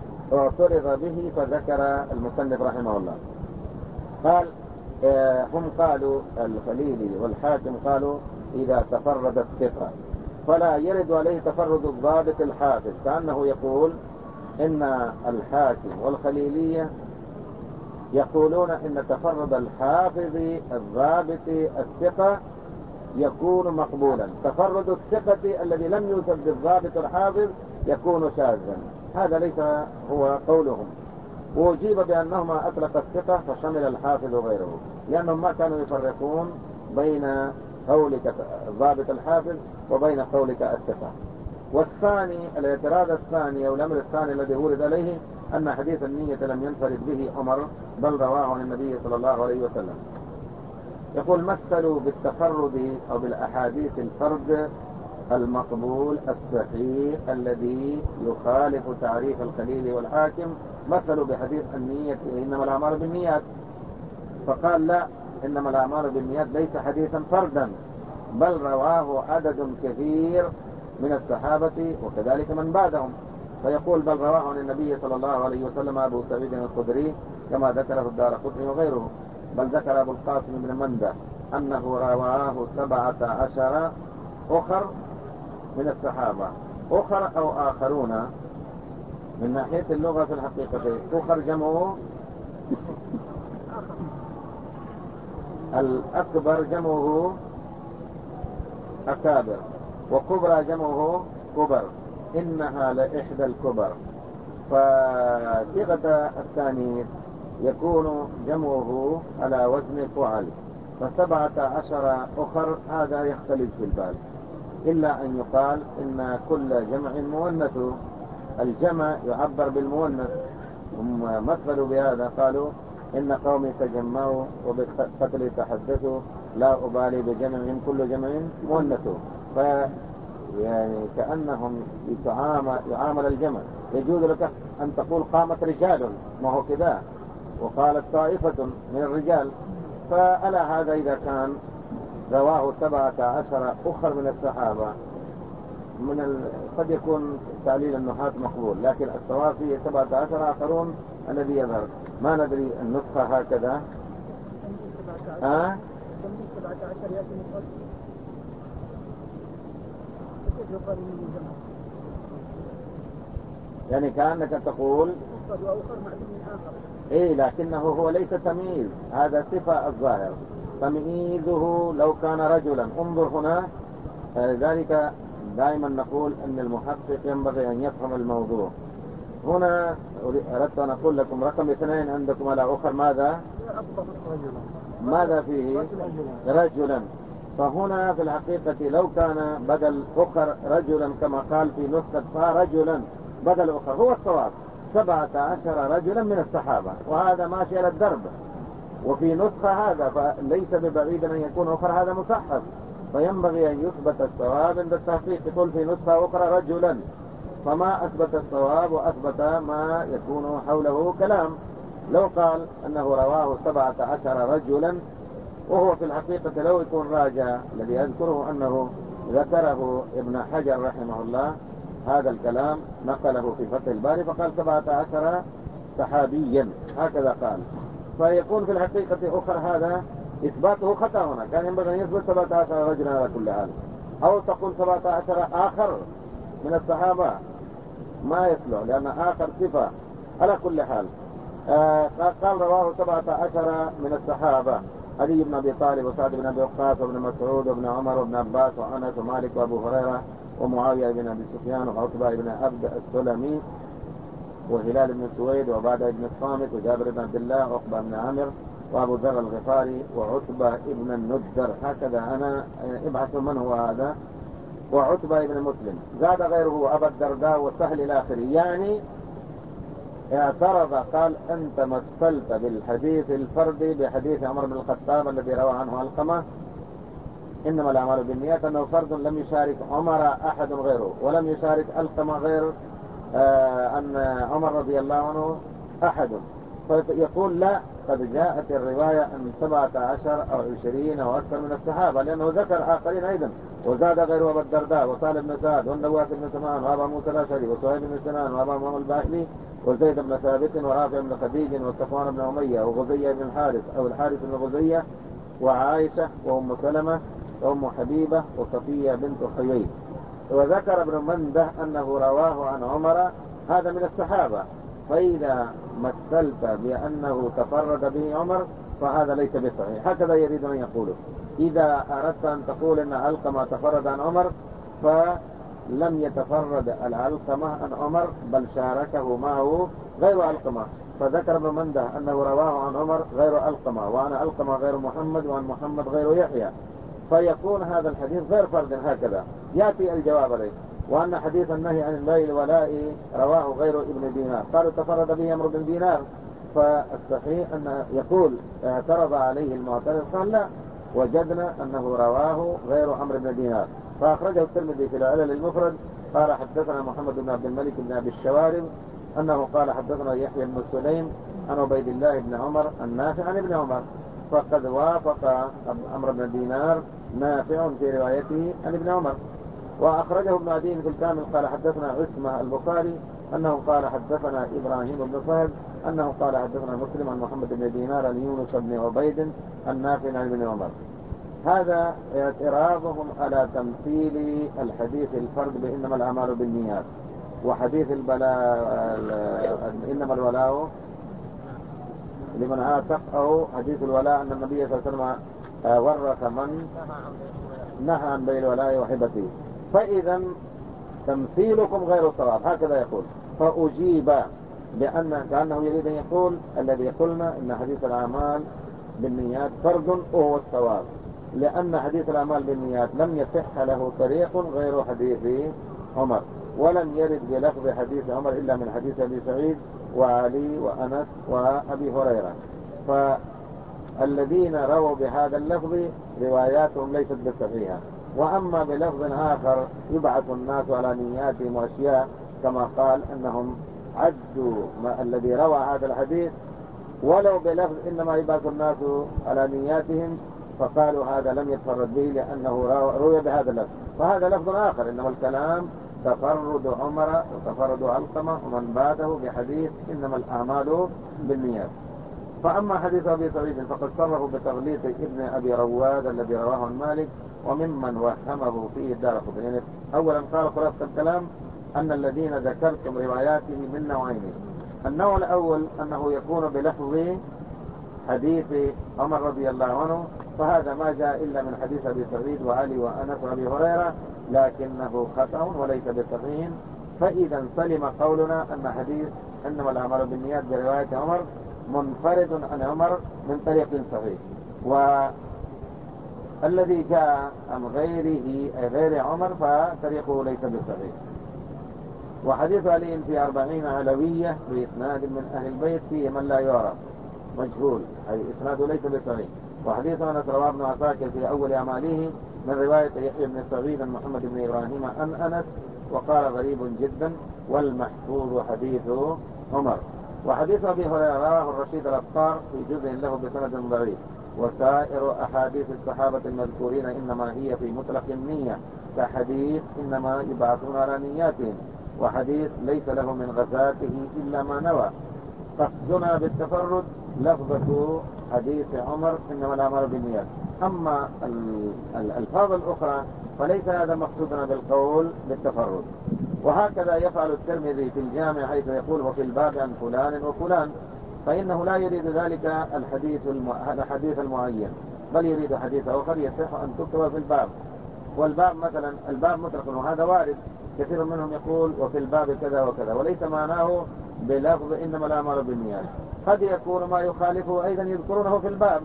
اعترض به فذكر المصنف رحمه الله. قال هم قالوا الخليلي والحاكم قالوا إذا تفرد الثقة فلا يرد عليه تفرد الضابط الحافظ، كأنه يقول إن الحاكم والخليلية يقولون إن تفرد الحافظ الضابط الثقة يكون مقبولا، تفرد الثقة الذي لم يوصف بالضابط الحافظ يكون شاذا. هذا ليس هو قولهم، وأجيب بأنهما أطلق الثقة فشمل الحافظ وغيره، لأنهم ما كانوا يفرقون بين قولك الضابط الحافظ وبين قولك الثقة. والثاني الاعتراض الثاني أو الأمر الثاني الذي ورد عليه أن حديث النية لم ينفرد به عمر بل رواه عن النبي صلى الله عليه وسلم. يقول مثلوا بالتفرد أو بالأحاديث الفرد المقبول الصحيح الذي يخالف تعريف الخليل والحاكم، مثلوا بحديث النية إنما الأعمال بالنيات، فقال لا، إنما الأعمال بالنيات ليس حديثا فردا بل رواه عدد كثير من الصحابة وكذلك من بعدهم. فيقول بل رواه عن النبي صلى الله عليه وسلم أبو سعيد الخدري كما ذكره الدارقطني وغيره. بل ذكر أبو القاسم بن منده أنه رواه سبعة عشر أخر من الصحابة. أخر أو آخرون من ناحية اللغة في الحقيقة أخر جمعه الأكبر جمعه أكابر، وكبرى جمعه كبر، إنها لإحدى الكبر. فصيغة التانيث يكون جمعه على وزن فعل، فسبعة عشر أخر هذا يختلف في البال، إلا أن يقال إن كل جمع مؤنث. الجمع يعبر بالمؤنث، هم مثلوا بهذا قالوا إن قومي تجمعوا وبالقتل تحدثوا لا أبالي بجمعهم كل جمع مؤنث. ف يعني كأنهم يتعامل يعامل الجمع. يجوز لك أن تقول قامت رجال، ما هو كذا، وقالت طائفة من الرجال. فألا هذا إذا كان رواه سبعة عشر أخر من الصحابة من ال... قد يكون تعليل النحاة مقبول، لكن الصواب فيه سبعة عشر آخرون الذي يظهر. ما ندري النسخة هكذا. ها؟ سبعة عشر يأتي مفرد. يعني كأنك تقول إيه، لكنه هو ليس تمييز، هذا صفة الظاهر. تمييزه لو كان رجلا. انظر هنا، ذلك دائما نقول أن المحقق ينبغي أن يفهم الموضوع. هنا أردت أن أقول لكم رقم اثنين عندكم على أخر ماذا ماذا فيه رجلا. فهنا في الحقيقة لو كان بدل أخر رجلا كما قال في نسخة فرجلا بدل أخر هو الصواب سبعة عشر رجلا من الصحابة، وهذا ماشي على الدرب. وفي نسخة هذا فليس ببعيد أن يكون أخر هذا مصحف، فينبغي أن يثبت الصواب عند التحقيق. يقول في نسخة أخرى رجلا، فما أثبت الصواب وأثبت ما يكون حوله كلام. لو قال أنه رواه سبعة عشر رجلا، وهو في الحقيقة لو يكون راجع الذي أذكره أنه ذكره ابن حجر رحمه الله هذا الكلام، نقله في فتح الباري فقال سبعة عشر صحابيا، هكذا قال. فيكون في الحقيقة أخر هذا إثباته خطأ. هنا كان ينبغي أن يثبت سبعة عشر رجلا على كل حال، أو تقول سبعة عشر آخر من الصحابة، ما يصلح لأن آخر صفة على كل حال. آه قال رواه سبعة عشر من الصحابة: علي بن أبي طالب وسعد بن أبي وقاص وابن مسعود وابن عمر وابن عباس وأنس ومالك وأبو هريرة ومعاوية بن أبي سفيان وعتبة بن عبد السلمي وهلال بن سويد وعبادة بن الصامت وجابر بن عبد الله وعقبة بن عامر وأبو ذر الغفاري وعتبة بن الندر. هكذا أنا ابحثوا من هو هذا. وعتبة بن مسلم. زاد غيره أبا الدرداء وسهل الآخر. يعني اعترض قال أنت مثلت بالحديث الفردي بحديث عمر بن الخطاب الذي روى عنه علقمة إنما الأعمال بالنيات، أنه فرد لم يشارك عمر أحد غيره ولم يشارك علقمة غير آه أن عمر رضي الله عنه أحد. فيقول لا، قد جاءت الرواية أن سبعة عشر أو عشرين أو أكثر من الصحابة، لأنه ذكر آخرين أيضا. وزاد غيره أبا الدرداء وصالح بن سعد والنواس بن سمعان وأبا موسى الأشعري وصهيب بن سنان وأبا محمد الباهلي وزيد بن ثابت ورافع بن خديج وصفوان بن أمية وغزية بن الحارث أو الحارث بن غزية وعائشة وأم سلمة وأم حبيبة وصفية بنت حيي. وذكر ابن منده أنه رواه عن عمر، هذا من الصحابة. فإذا مثلت بأنه تفرد به عمر فهذا ليس بصحيح. هكذا يريد أن يقوله. إذا أردت أن تقول أن علقمة تفرد عن عمر فلم يتفرد العلقمة عن عمر، بل شاركه معه غير علقمة. فذكر ابن منده أنه رواه عن عمر غير علقمة، وعن علقمة غير محمد، وعن محمد غير يحيى. فيكون هذا الحديث غير فرد. هكذا يأتي الجواب عليه. وأن حديث النهي عن البيع الولاء رواه غير ابن دينار، قالوا تفرد به عمرو بن دينار. فالصحيح أن يقول اعترض عليه المعترض، قال لا، وجدنا أنه رواه غير عمرو بن دينار. فأخرجه الترمذي في العلل المفرد قال حدثنا محمد بن عبد الملك بن أبي الشوارب أنه قال حدثنا يحيى بن سليم عن عبيد الله بن عمر النافع عن ابن عمر، فقد وافق عمرو بن دينار نافع في روايته عن ابن عمر. وأخرجه ابن عدي في الكامل قال حدثنا عثمة البخاري أنه قال حدثنا إبراهيم بن فهد أنه قال حدثنا مسلم عن محمد بن دينار عن يونس بن عبيد النافع عن ابن عمر. هذا اعتراضهم على تمثيل الحديث الفرد بإنما الأعمال بالنيات، وحديث البلاء إنما الولاء لمن عاتق، أو حديث الولاء أن النبي صلى الله عليه وسلم ورث من نهى عن بيع الولاء وحبته. فإذا تمثيلكم غير صواب، هكذا يقول. فأجيب بأن كأنه يريد أن يقول الذي قلنا أن حديث الأعمال بالنيات فرد وهو الصواب، لأن حديث الأعمال بالنيات لم يصح له طريق غير حديث عمر، ولم يرد بلفظ حديث عمر إلا من حديث أبي سعيد وعلي وأنس وأبي هريرة. فالذين رووا بهذا اللفظ رواياتهم ليست بالصحيحة. وأما بلفظ آخر يبعث الناس على نياتهم وأشياء، كما قال أنهم عدوا ما الذي روى هذا الحديث ولو بلفظ إنما يبعث الناس على نياتهم، فقالوا هذا لم يتفرد به لأنه روي بهذا اللفظ، فهذا لفظ آخر. إنما الكلام تفرد عمر وتفرد علقمة ومن بعده بحديث إنما الأعمال بالنيات. فأما حديث أبي سعيد فقد صرفوا بتغليط ابن أبي رواد الذي رواه عن مالك وممن وهمه فيه الدارقطني. يعني أولا قال خلاصة الكلام أن الذين ذكرتم رواياته من نوعين. النوع الأول أنه يكون بلفظ حديث عمر رضي الله عنه، فهذا ما جاء إلا من حديث أبي سعيد وعلي وأنس وأبي هريرة، لكنه خطأ وليس بصحيح. فإذا سلم قولنا أن حديث إنما الأعمال بالنيات برواية عمر منفرد عن عمر من طريق صحيح، والذي جاء عن غيره غير عمر فطريقه ليس بصحيح. وحديث علي في أربعين علوية بإسناد من أهل البيت فيه من لا يعرف مجهول، أي إسناده ليس بصحيح. وحديث أنس رواه ابن عساكر في أول أعماله من رواية يحيى بن سعيد محمد بن إبراهيم عن أنس وقال غريب جدا، والمحفوظ حديث عمر. وحديث أبي هريرة رواه الرشيد الأبقار في جزء له بسند ضعيف. وسائر أحاديث الصحابة المذكورين إنما هي في مطلق النية، كحديث إنما يبعثون على نياتهم، وحديث ليس له من غزاته إلا ما نوى. قصدنا بالتفرد لفظة حديث عمر إنما الأعمال بالنيات. أما الألفاظ الأخرى فليس هذا مقصودنا بالقول بالتفرد. وهكذا يفعل الترمذي في الجامع حيث يقول وفي الباب عن فلان وفلان، فإنه لا يريد ذلك الحديث الحديث المعين، بل يريد حديث آخر يصح أن تكتب في الباب. والباب مثلا الباب مطلق وهذا وارد، كثير منهم يقول وفي الباب كذا وكذا، وليس معناه بلفظ إنما الأعمال بالنيات. قد يكون ما يخالفه أيضا يذكرونه في الباب.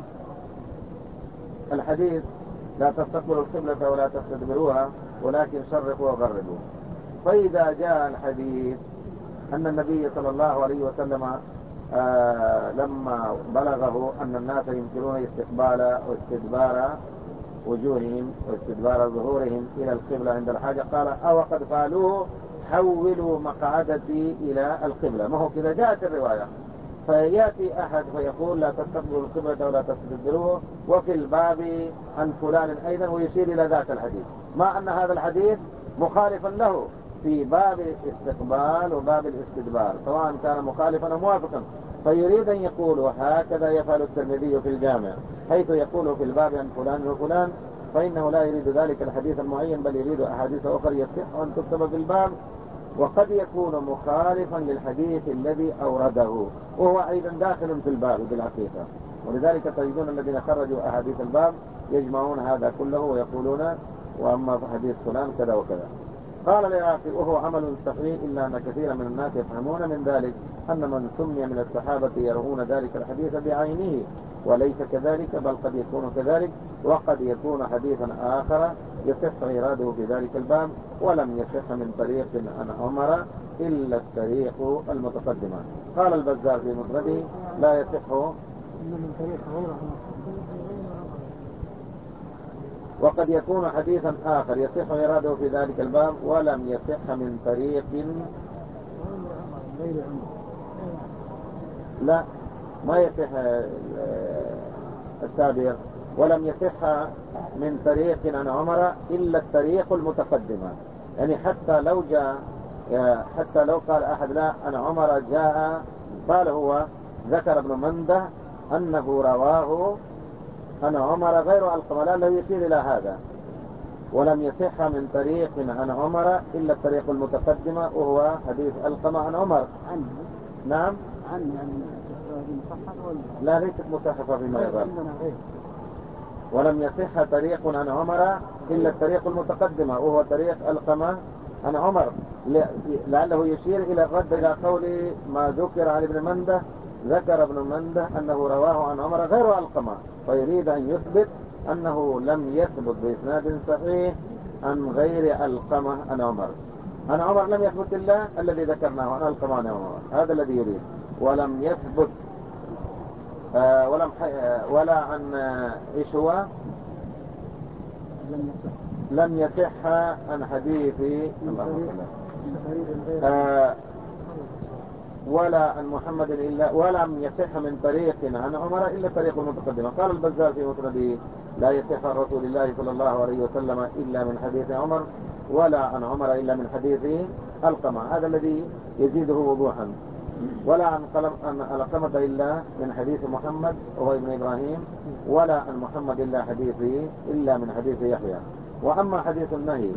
الحديث لا تستقبلوا القبلة ولا تستدبروها ولكن شرقوا وغربوا. فإذا جاء الحديث أن النبي صلى الله عليه وسلم آه لما بلغه أن الناس يمكنون استقبال واستدبار وجوههم واستدبار ظهورهم إلى القبلة عند الحاجة، قال أو قد فعلوه حولوا مقعدتي إلى القبلة. ما هو كذا جاءت الرواية. فيأتي أحد فيقول لا تستقبلوا القبلة ولا تستدبروه وفي الباب عن فلان أيضا، ويشير إلى ذاك الحديث، مع أن هذا الحديث مخالفا له في باب الاستقبال وباب الاستدبار، سواء كان مخالفا أو موافقا. فيريد أن يقول وهكذا يفعل الترمذي في الجامع حيث يقول في الباب عن فلان وفلان، فإنه لا يريد ذلك الحديث المعين بل يريد أحاديث أخرى يصح أن تكتب في الباب، وقد يكون مخالفا للحديث الذي أورده وهو أيضا داخل في الباب بالحقيقة. ولذلك تجدون الذين خرجوا أحاديث الباب يجمعون هذا كله ويقولون وأما في حديث فلان كذا وكذا. قال العراقي وهو عمل صحيح إلا أن كثيرا من الناس يفهمون من ذلك أن من سمي من الصحابة يرون ذلك الحديث بعينه، وليس كذلك، بل قد يكون كذلك، وقد يكون حديثا آخر يصح إراده في ذلك الباب ولم يصح من طريق عن عمر إلا الطريق المتقدمة. قال البزار في مفرده لا يصح من طريق غيره، وقد يكون حديثا آخر يصح إراده في ذلك الباب ولم يصح من طريق غير عمر. لا ما يصح التابع ولم يصح من طريق عن عمر إلا الطريق المتقدمة. يعني حتى لو جاء حتى لو قال أحد لا أنا عمر جاء، قال هو ذكر ابن منده أنه رواه أنا عمر غير القمة، له يشير إلى هذا. ولم يصح من طريق عن عمر إلا الطريق المتقدمة وهو حديث القمة عن عمر. عنه نعم عنه يعني مصحف ولا لا ليست مصحفة فيما يظهر. ولم يصح طريق عن عمر إلا الطريق المتقدمة وهو طريق القمة عن عمر، لعله يشير إلى الرد إلى قول ما ذكر عن ابن منده، ذكر ابن منده أنه رواه عن عمر غير القمة، فيريد أن يثبت أنه لم يثبت بإسناد صحيح عن غير القمة عن عمر. عن عمر لم يثبت إلا الذي ذكرناه عن القمة عن عمر، هذا الذي يريد. ولم يثبت آه ولم آه ولا عن آه إيش هو لم يصح عن حديث آه ولا عن محمد إلا ولم يصح من طريق عن عمر إلا طريق المتقدمة. قال البزار في مسنده لا يصح عن رسول الله صلى الله عليه وسلم إلا من حديث عمر ولا عن عمر إلا من حديث القمة، هذا الذي يزيده وضوحا. ولا عن القمة إلا من حديث محمد وهو ابن إبراهيم، ولا عن محمد إلا حديث إلا من حديث يحيى. وأما حديث النهي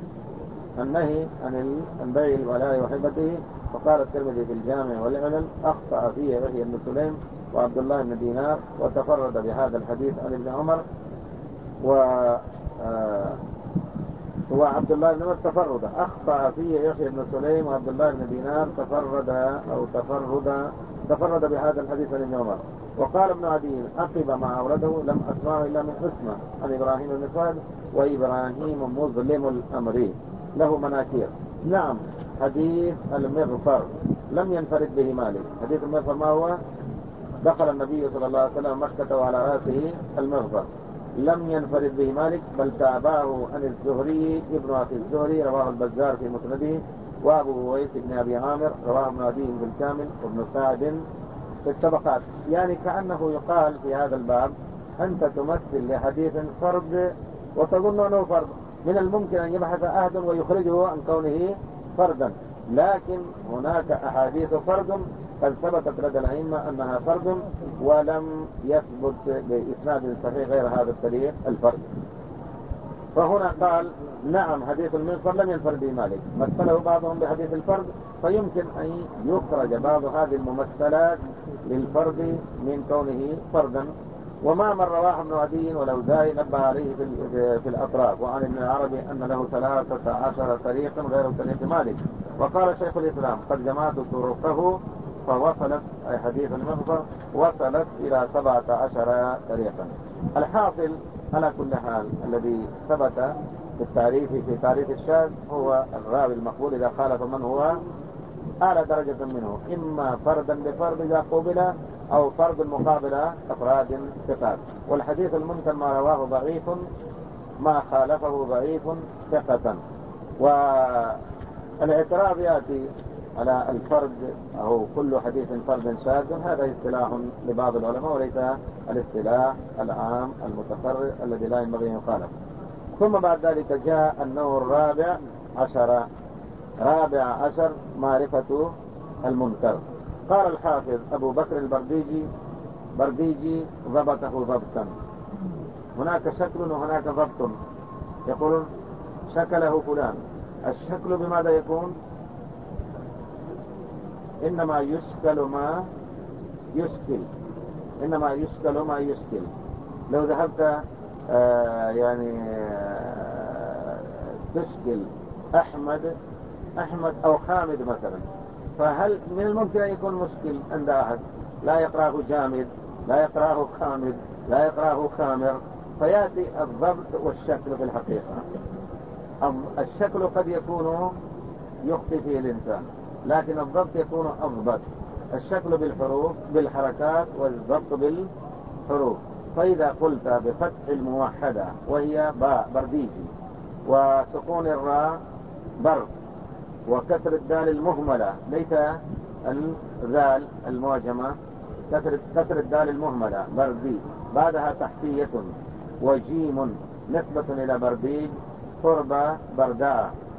النهي عن البيع الولاء وحبته، فقال الترمذي في الجامع والعلل أخطأ فيه يحيى بن سليم وعبد الله بن دينار، وتفرد بهذا الحديث عن ابن عمر و آه وعبد الله بن عمر تفرد، أخطأ فيه يحيى بن سليم وعبد الله بن دينار تفرد أو تفرد تفرد بهذا الحديث عن ابن عمر. وقال ابن عدي عقب ما أورده لم أسمعه إلا من اسمه عن إبراهيم بن سعد وإبراهيم مظلم الأمر له مناكير. نعم حديث المغفر لم ينفرد به مالك. حديث المغفر ما هو؟ دخل النبي صلى الله عليه وسلم مكة وعلى رأسه المغفر، لم ينفرد به مالك بل تابعه عن الزهري ابن أخي الزهري رواه البزار في مسنده، وأبو هويس بن أبي عامر رواه ابن عدي في الكامل وابن سعد في الطبقات. يعني كأنه يقال في هذا الباب أنت تمثل لحديث فرد وتظن أنه فرد، من الممكن أن يبحث أحد ويخرجه عن كونه فردا، لكن هناك أحاديث فرد قد ثبتت لدى الأئمة أنها فرد ولم يثبت بإسناد صحيح غير هذا الطريق الفرد. فهنا قال نعم حديث المغفر لم ينفرد به مالك، مثله بعضهم بحديث الفرد، فيمكن أن يخرج بعض هذه الممثلات للفرد من كونه فردا. وما من رواه ابن عدي ولوزاعي نبه عليه في الأطراف، وعن ابن العربي أن له ثلاثة عشر طريقا غير طريق مالك. وقال شيخ الإسلام قد جمعت طرقه فوصلت أي حديث المغفر وصلت إلى سبعة عشر طريقا. الحاصل على كل حال الذي ثبت في التعريف في تعريف الشاذ هو الراوي المقبول إذا خالف من هو أعلى درجة منه، إما فردا بفرد إذا قبل أو فرد مقابل أفراد ثقات. والحديث المنكر ما رواه ضعيف ما خالفه ضعيف ثقة. والاعتراض يأتي على الفرد أو كل حديث فرد شاذ، هذا اصطلاح لبعض العلماء وليس الاصطلاح العام المتقرر الذي لا ينبغي أن يخالف. ثم بعد ذلك جاء النوع الرابع عشر رابع عشر معرفة المنكر. قال الحافظ أبو بكر البرديجي برديجي ضبطه ضبطا، هناك شكل وهناك ضبط. يقولون شكله فلان، الشكل بماذا يكون؟ إنما يشكل ما يشكل إنما يشكل ما يشكل. لو ذهبت آه يعني آه تشكل أحمد أحمد أو خامد مثلا، فهل من الممكن أن يكون مشكل عند أحد لا يقرأه جامد لا يقرأه خامد لا يقرأه خامر، فيأتي الضبط والشكل في الحقيقة. الشكل قد يكون يخطئ فيه الإنسان، لكن الضبط يكون أضبط. الشكل بالحروف بالحركات والضبط بالحروف. فإذا قلت بفتح الموحدة وهي باء برديجي، وسكون الراء برد، وكسر الدال المهملة ليس الذال المعجمة، كسر كسر الدال المهملة بردي، بعدها تحتية وجيم نسبة إلى برديج قرب برداء،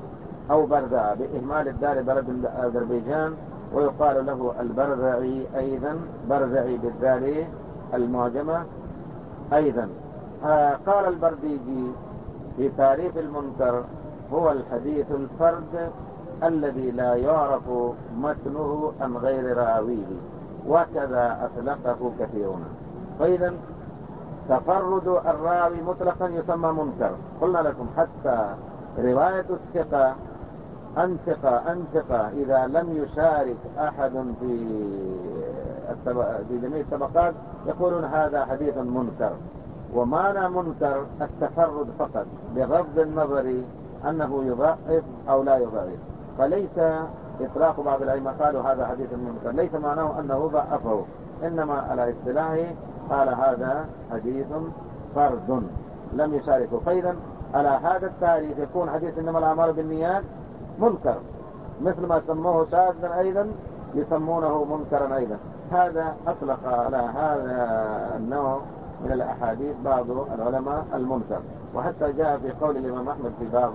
أو برذع بإهمال الدال بلد أذربيجان، ويقال له البرذعي أيضا، برذعي بالذال المعجمة أيضا. آه قال البرديجي في تعريف المنكر: هو الحديث الفرد الذي لا يعرف متنه عن غير راويه، وكذا أطلقه كثيرون. فإذا تفرد الراوي مطلقا يسمى منكر. قلنا لكم حتى رواية الثقة عن ثقة عن ثقة إذا لم يشارك أحد في في جميع الطبقات يقولون هذا حديث منكر. ومعنى منكر التفرد فقط، بغض النظر أنه يضعف أو لا يضعف. فليس إطلاق بعض الأئمة قالوا هذا حديث منكر ليس معناه أنه ضعفه، إنما على اصطلاحه قال هذا حديث فرد لم يشاركه. فإذا على هذا التعريف يكون حديث إنما الأعمال بالنيات منكر، مثل ما سموه شاذا أيضا يسمونه منكرا أيضا. هذا أطلق على هذا النوع من الأحاديث بعض العلماء المنكر. وحتى جاء في قول الإمام أحمد في بعض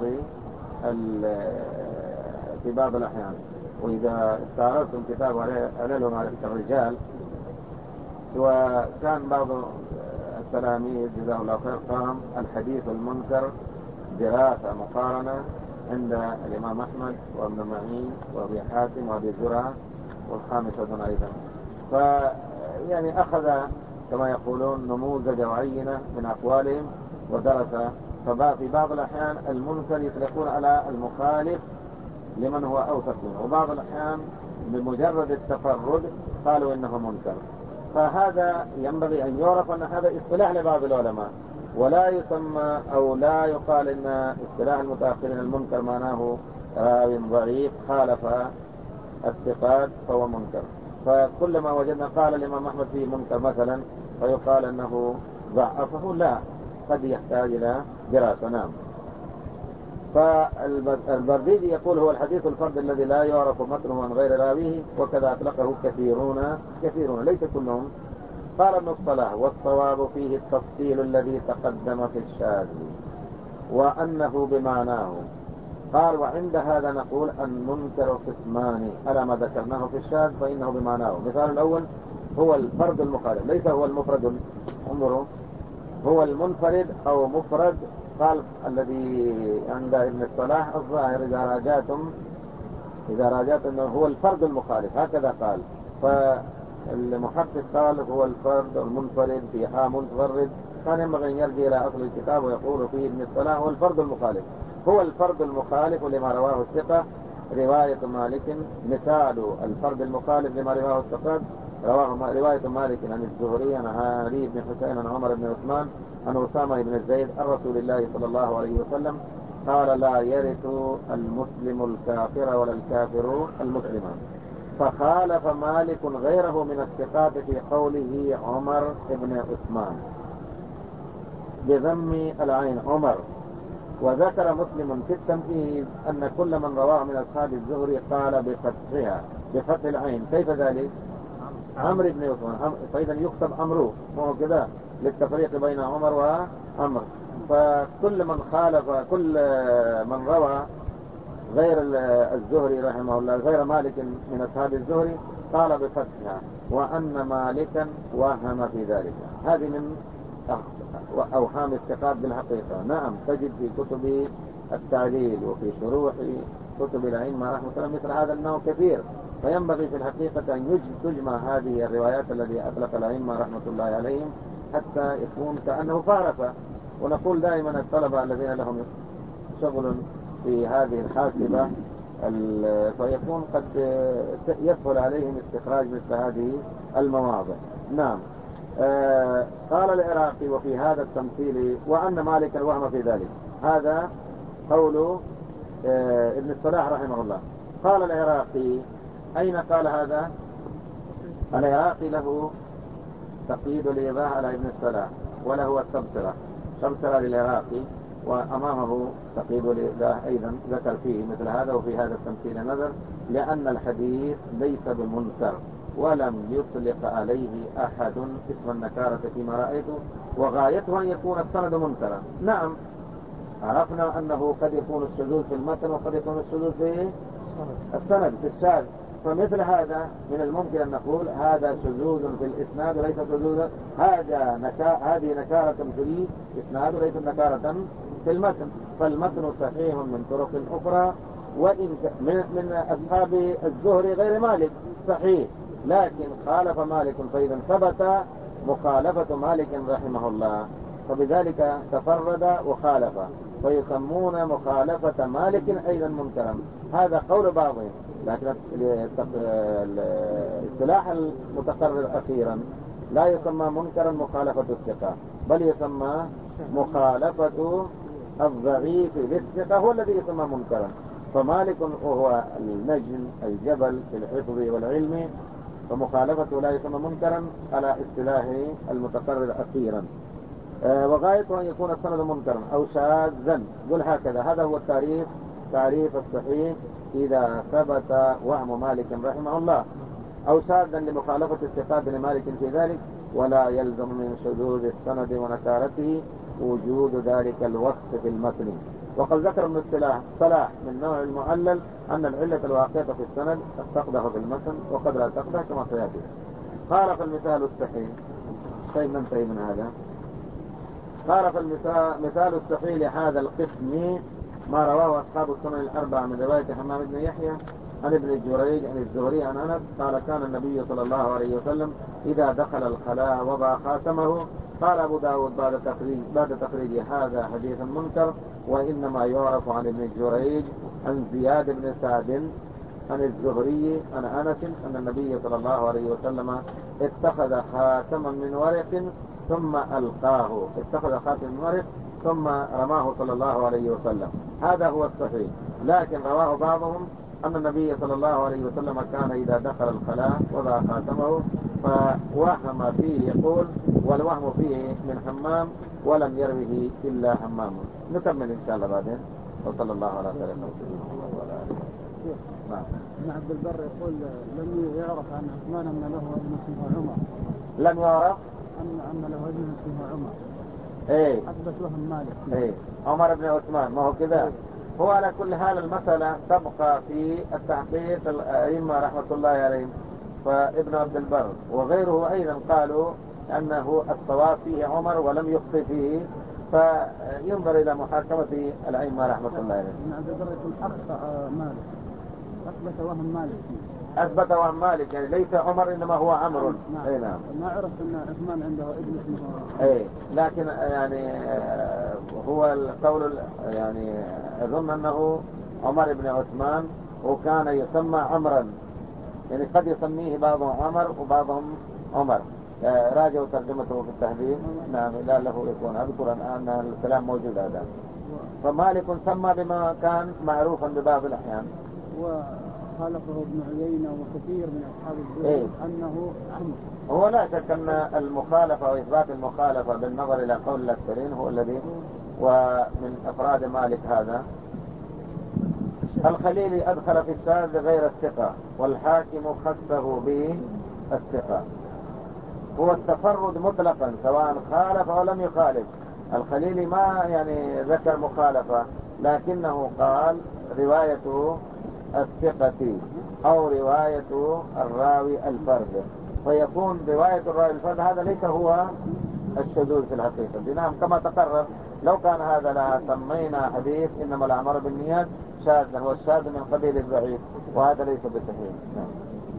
في بعض الأحيان. وإذا استعرضتم كتاب علل ومعرفة الرجال، وكان بعض التلاميذ جزاه الله خير قام الحديث المنكر دراسة مقارنة عند الإمام أحمد وابن معين وابي حاتم وابي زرعة والخامسة أيضا. فيعني أخذ كما يقولون نموذج وعينة من أقوالهم ودرس. ففي بعض الأحيان المنكر يطلقون على المخالف لمن هو أوثق منه، وبعض الأحيان بمجرد التفرد قالوا إنه منكر. فهذا ينبغي أن يعرف أن هذا اصطلاح لبعض العلماء، ولا يسمى أو لا يقال إن اصطلاح المتأخرين المنكر معناه راوي ضعيف خالف الثقات فهو منكر. فكلما وجدنا قال الإمام أحمد فيه منكر مثلا فيقال أنه ضعفه، لا، قد يحتاج إلى دراسة. نعم. فالبرديجي يقول هو الحديث الفرد الذي لا يعرف متنه عن غير راويه، وكذا أطلقه كثيرون كثيرون ليس كلهم. قال ابن الصلاح: والصواب فيه التفصيل الذي تقدم في الشاذ وأنه بمعناه. قال: وعند هذا نقول المنكر قسمان على ما ذكرناه في الشاذ فإنه بمعناه. مثال الأول هو الفرد المخالف، ليس هو المفرد. انظروا، هو المنفرد أو مفرد. قال الذي عند ابن الصلاح الظاهر إذا راجعتم إذا راجعتم أنه هو الفرد المخالف، هكذا قال. فالمحقق قال هو الفرد المنفرد في حا منفرد. كان ينبغي أن يرجع إلى أصل الكتاب ويقول فيه ابن الصلاح هو الفرد المخالف. هو الفرد المخالف لما رواه الثقة رواية مالك. مثال الفرد المخالف لما رواه الثقات رواه رواية مالك عن الزهري عن علي بن حسين عن عمر بن عثمان عن أسامة بن زيد عن رسول الله صلى الله عليه وسلم قال: لا يرث المسلم الكافر ولا الكافر المسلم. فخالف مالك غيره من الثقات في قوله عمر بن عثمان بضم العين عمر. وذكر مسلم في التمهيد أن كل من رواه من أصحاب الزهري قال بفتحها بفتح العين. كيف ذلك؟ عمرو بن عثمان. فإذا يكتب عمرو، مو كذا، للتفريق بين عمر وعمر. فكل من خالف كل من روى غير الزهري رحمه الله غير مالك من أصحاب الزهري قال بفتحها، وأن مالكا وهم في ذلك. هذه من أوهام الثقات بالحقيقة. نعم، تجد في كتب التعليل وفي شروح كتب الأئمة رحمه الله مثل هذا النوع كثير. فينبغي في الحقيقة أن تجمع هذه الروايات التي أطلق الأئمة رحمة الله عليهم حتى يكون كأنه فارقة. ونقول دائما الطلبة الذين لهم شغل في هذه الحاسبة فيكون قد يسهل عليهم استخراج مثل هذه المواضع. نعم. آه قال العراقي: وفي هذا التمثيل وأن مالك الوهم في ذلك. هذا قول آه ابن الصلاح رحمه الله. قال العراقي: أين قال هذا؟ العراقي له تقييد الإيضاح على ابن الصلاح وله التبصرة تبصرة للعراقي، وأمامه تقييد الإيضاح أيضا ذكر فيه مثل هذا. وفي هذا التمثيل نظر لأن الحديث ليس بمنكر ولم يطلق عليه أحد اسم النكارة فيما رأيته، وغايته أن يكون السند منكرا. نعم، عرفنا أنه قد يكون الشذوذ في المتن وقد يكون الشذوذ في السند في الشاذ. فمثل هذا من الممكن أن نقول هذا شذوذ في الإسناد وليس شذوذا، هذا نكا... هذه نكارة في الإسناد وليس نكارة في المتن. فالمتن صحيح من طرق أخرى، وإن من, من أصحاب الزهري غير مالك صحيح، لكن خالف مالك، فإذا ثبت مخالفة مالك رحمه الله، فبذلك تفرد وخالف، فيسمون مخالفة مالك أيضا منكرا. هذا قول بعضهم، لكن الاصطلاح المتقرر أخيرا لا يسمى منكرا مخالفة الثقة، بل يسمى مخالفة الضعيف للثقة هو الذي يسمى منكرا. فمالك وهو النجم الجبل في الحفظ والعلم، فمخالفته لا يسمى منكرا على اصطلاح المتقرر أخيرا. آه وغايته أن يكون السند منكرا أو شاذا، قل هكذا. هذا هو التعريف، تعريف الصحيح إذا ثبت وهم مالك رحمه الله، أو شاذا لمخالفة الثقات لمالك في ذلك، ولا يلزم من شذوذ السند ونكارته وجود ذلك الوصف في المتن. وقد ذكر ابن صلاح من نوع المعلل أن العلة الواقعة في السند تقدح في المتن وقد لا تقدح كما سيأتي. قال فالمثال الصحيح، طيب ننتهي من هذا. قال فالمثال الصحيح لهذا القسم ما رواه أصحاب السنن الأربعة من رواية حمام بن يحيى عن ابن جريج عن الزهري عن أنس قال كان النبي صلى الله عليه وسلم إذا دخل الخلاء وضع خاتمه. قال أبو داود بعد تخريج بعد تخريج هذا حديث منكر، وإنما يعرف عن ابن جريج عن زياد بن سعد عن الزهري عن أنس أن النبي صلى الله عليه وسلم اتخذ خاتما من ورق ثم ألقاه، اتخذ خاتما من ورق ثم رماه صلى الله عليه وسلم. هذا هو الصحيح. لكن رواه بعضهم أن النبي صلى الله عليه وسلم كان إذا دخل الخلاء وضع خاتمه، فوهم فيه يقول والوهم فيه من حمام ولم يروه إلا حمام. نكمل إن شاء الله بعدين. وصلى الله على سيدنا محمد وعلى آله. نعم. ابن عبد البر يقول لم يعرف عن عثمان أن له ابن اسمه عمر. لم يعرف أن أن له ابن اسمه عمر. ايه أثبت وهم مالك. ايه عمر بن عثمان، ما هو كذا. هو على كل حال المسألة تبقى في التحقيق الأئمة رحمة الله عليهم. فابن عبد البر وغيره أيضا قالوا أنه الصواب فيه عمر ولم يخطئ فيه، فينظر إلى محاكمة الأئمة رحمة الله عليهم. ابن عبد البر يقول أخطأ مالك، أثبت وهم مالك فيه. أثبت وهم مالك، يعني ليس عمر إنما هو عمرو. نعم. أي نعم. ما عرف أن عثمان عنده ابن اسمه. أي لكن يعني هو القول يعني أظن أنه عمر بن عثمان وكان يسمى عمرا، يعني قد يسميه بعضهم عمر وبعضهم عمر. راجعوا ترجمته في التهذيب. نعم لا له يكون أذكر أن الكلام موجود هذا. فمالك سمى بما كان معروفا ببعض الأحيان. وخالفه ابن عيينة وكثير من أصحاب الزهري إيه؟ أنه عمر. هو لا شك أن المخالفة وإثبات المخالفة بالنظر إلى قول الأكثرين هو الذي ومن أفراد مالك هذا. الخليلي أدخل في الشاذ غير الثقة، والحاكم خصه به الثقة. هو التفرد مطلقا سواء خالف أو لم يخالف. الخليلي ما يعني ذكر مخالفة، لكنه قال روايته الثقة أو رواية الراوي الفرد، فيكون رواية الراوي الفرد هذا ليس هو الشذوذ في الحقيقة. نعم كما تقرر لو كان هذا لا سمينا حديث إنما الأعمال بالنيات شاذا، والشاذ من قبيل الضعيف، وهذا ليس بصحيح. نعم.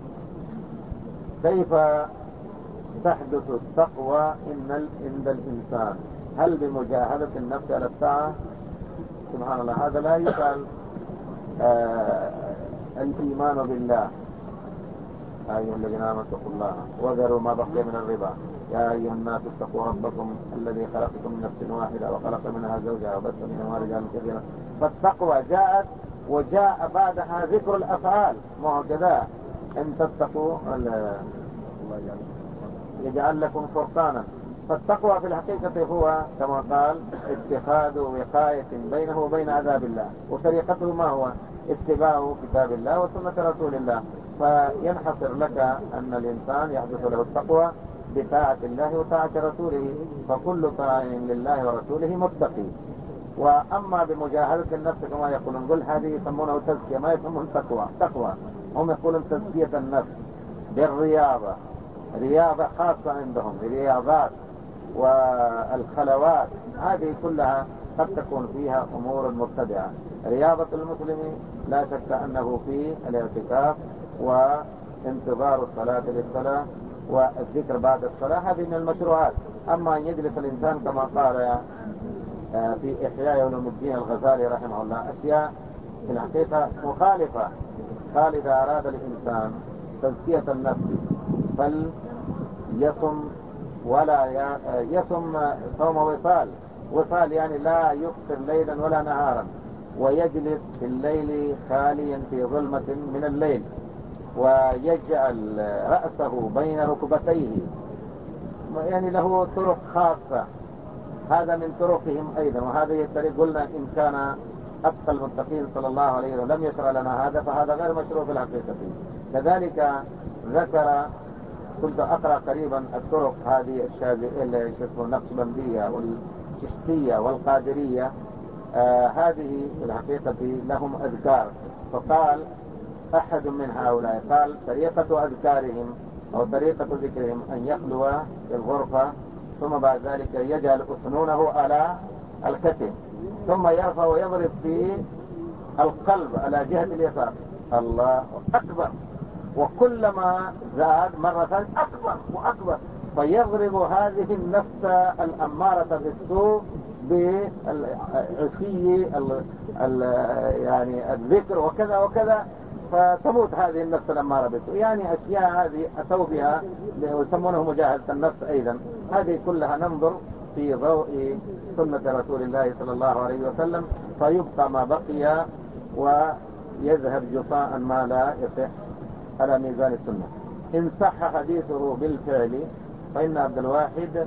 كيف تحدث التقوى إن عند الإنسان؟ هل بمجاهدة النفس على الساعة؟ سبحان الله، هذا لا يسأل. آه الإيمان بالله يا أيها الذين آمنوا اتقوا الله وذروا ما بقي من الربا يا أيها الناس اتقوا ربكم الذي خلقكم من نفس واحدة وخلق منها زوجها وبث منهما رجالا كثيرا. فالتقوى جاءت وجاء بعدها ذكر الأفعال، ما هو كذا إن تتقوا يجعل لكم فرقانا. فالتقوى في الحقيقة هو كما قال اتخاذ وقاية بينه وبين عذاب الله، وطريقته ما هو اتباع كتاب الله وسنة رسول الله. فينحصر لك أن الإنسان يحدث له التقوى بطاعة الله وطاعة رسوله، فكل طاعة لله ورسوله متقي. وأما بمجاهدة النفس كما يقولون، نقول هذه يسمونه تزكية، ما يسمون تقوى. تقوى هم يقولون تزكية النفس بالرياضة، رياضة خاصة عندهم، الرياضات والخلوات هذه كلها قد تكون فيها أمور مبتدعة. رياضة المسلم لا شك أنه في الاعتكاف وانتظار الصلاة للصلاة والذكر بعد الصلاة، هذه من المشروعات. أما أن يجلس الإنسان كما قال في إحياء علوم الدين الغزالي رحمه الله أشياء في الحقيقة مخالفة. قال إذا أراد الإنسان تزكية النفس فليصم، ولا يصم صوم وصال. وصال يعني لا يفطر ليلا ولا نهارا، ويجلس في الليل خاليا في ظلمة من الليل، ويجعل رأسه بين ركبتيه، يعني له طرق خاصة. هذا من طرقهم أيضا، وهذه الطريق قلنا إن كان أتقى المتقين صلى الله عليه وسلم لم يشرع لنا هذا، فهذا غير مشروع في الحقيقة. كذلك ذكر، كنت أقرأ قريبا الطرق هذه الشاذلية النقشبندية والششتية والقادرية، آه هذه في الحقيقة لهم أذكار. فقال أحد من هؤلاء قال طريقة أذكارهم أو طريقة ذكرهم أن يخلو في الغرفة، ثم بعد ذلك يجعل أسنونه على الكتف، ثم يرفع ويضرب في القلب على جهة اليسار، الله أكبر، وكلما زاد مرة ثانية أكبر وأكبر، فيضرب هذه النفس الأمارة بالسوء بعشي يعني الذكر وكذا وكذا، فتموت هذه النفس الأمارة بالسوء. يعني أشياء هذه أتوا بها ويسمونه مجاهدة النفس أيضا. هذه كلها ننظر في ضوء سنة رسول الله صلى الله عليه وسلم، فيبقى ما بقي ويذهب جفاء ما لا يصح على ميزان السنة. إن صح حديثه بالفعل فإن عبد الواحد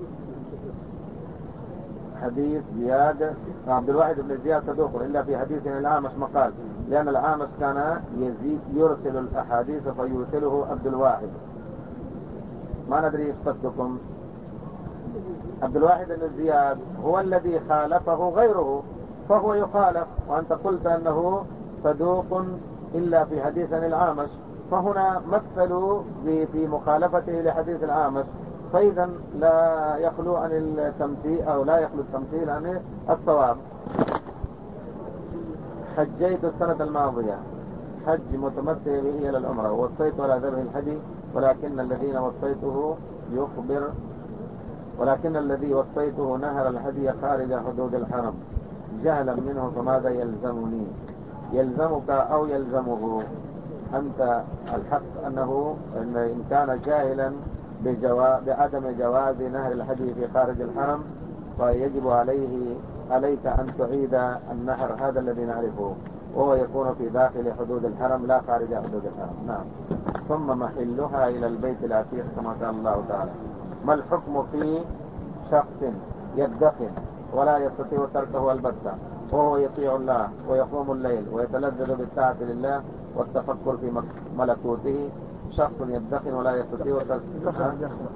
حديث زياد عبد الواحد بن زياد صدوق، إلا في حديث الأعمش مقال، لأن الأعمش كان يزيد يرسل الأحاديث فيرسله عبد الواحد. ما ندري إيش قصدكم. عبد الواحد بن زياد هو الذي خالفه غيره، فهو يخالف، وأنت قلت أنه صدوق إلا في حديث الأعمش، فهنا مثلوا في مخالفته لحديث الأعمش، فإذا لا يخلو عن التمثيل أو لا يخلو التمثيل عن الصواب. حجيت السنة الماضية حج متمثل به إلى العمرة، ووصيت على ذبح الحدي، ولكن الذين وصيته يخبر ولكن الذي وصيته نهر الهدي خارج حدود الحرم جهلا منه، فماذا يلزمني؟ يلزمك أو يلزمه أنت الحق أنه إن كان جاهلا بجوا... بعدم جواز نهر الهدي في خارج الحرم، فيجب عليه عليك أن تعيد النهر هذا الذي نعرفه، وهو يكون في داخل حدود الحرم لا خارج حدود الحرم. نعم. ثم محلها إلى البيت العتيق كما قال الله تعالى. ما الحكم في شخص يدخن ولا يستطيع تركه البتة، وهو يطيع الله ويقوم الليل ويتلذذ بالطاعة لله والتفكر في ملكوته؟ شخص يدخن ولا يستطيع تركه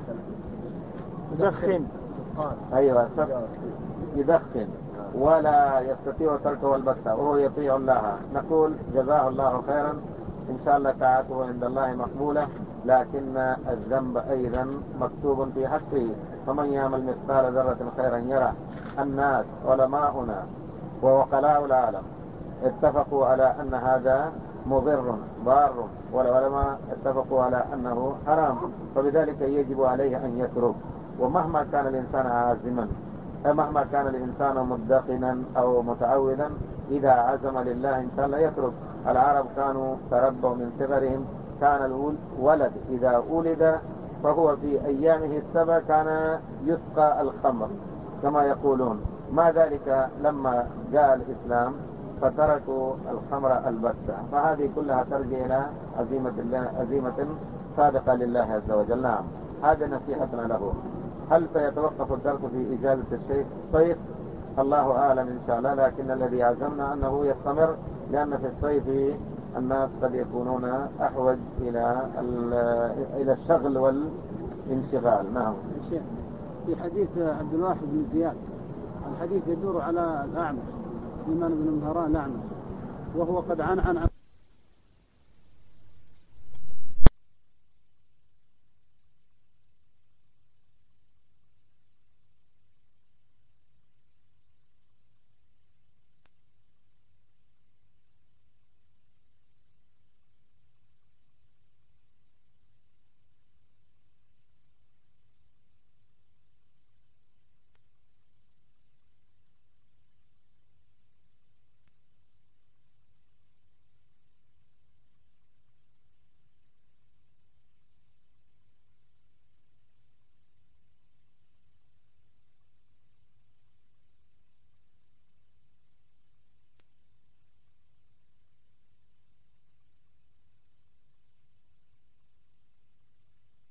يدخن أيوة شخص يدخن ولا يستطيع تركه البتة وهو يطيع الله، نقول جزاه الله خيرا، إن شاء الله طاعته عند الله مقبولة، لكن الذنب أيضا مكتوب في حقه. فمن يعمل مثقال ذرة خيرا يرى. الناس علماؤنا ووكلاء العالم اتفقوا على أن هذا مضر ضار، والعلماء اتفقوا على أنه حرام، فبذلك يجب عليه أن يترك. ومهما كان الإنسان عازما، مهما كان الإنسان مدخنا أو متعودا، إذا عزم لله إن شاء الله يترك. العرب كانوا تربوا من صغرهم، كان الولد إذا ولد فهو في أيامه السبع كان يسقى الخمر كما يقولون. ما ذلك لما جاء الإسلام فتركوا الخمر البتة. فهذه كلها ترجع إلى عزيمة الله، عزيمة صادقة لله عز وجل. نعم، هذا نصيحتنا له. هل سيتوقف الدرس في إجازة الشيخ؟ طيب الله أعلم إن شاء الله، لكن الذي عزمنا أنه يستمر، لأن في الصيف الناس قد يكونون أحوج إلى إلى الشغل والانشغال. نعم. في حديث عبد الواحد بن زياد الحديث يدور على الأعمش، سليمان بن مهران الأعمش، وهو قد عنعن عن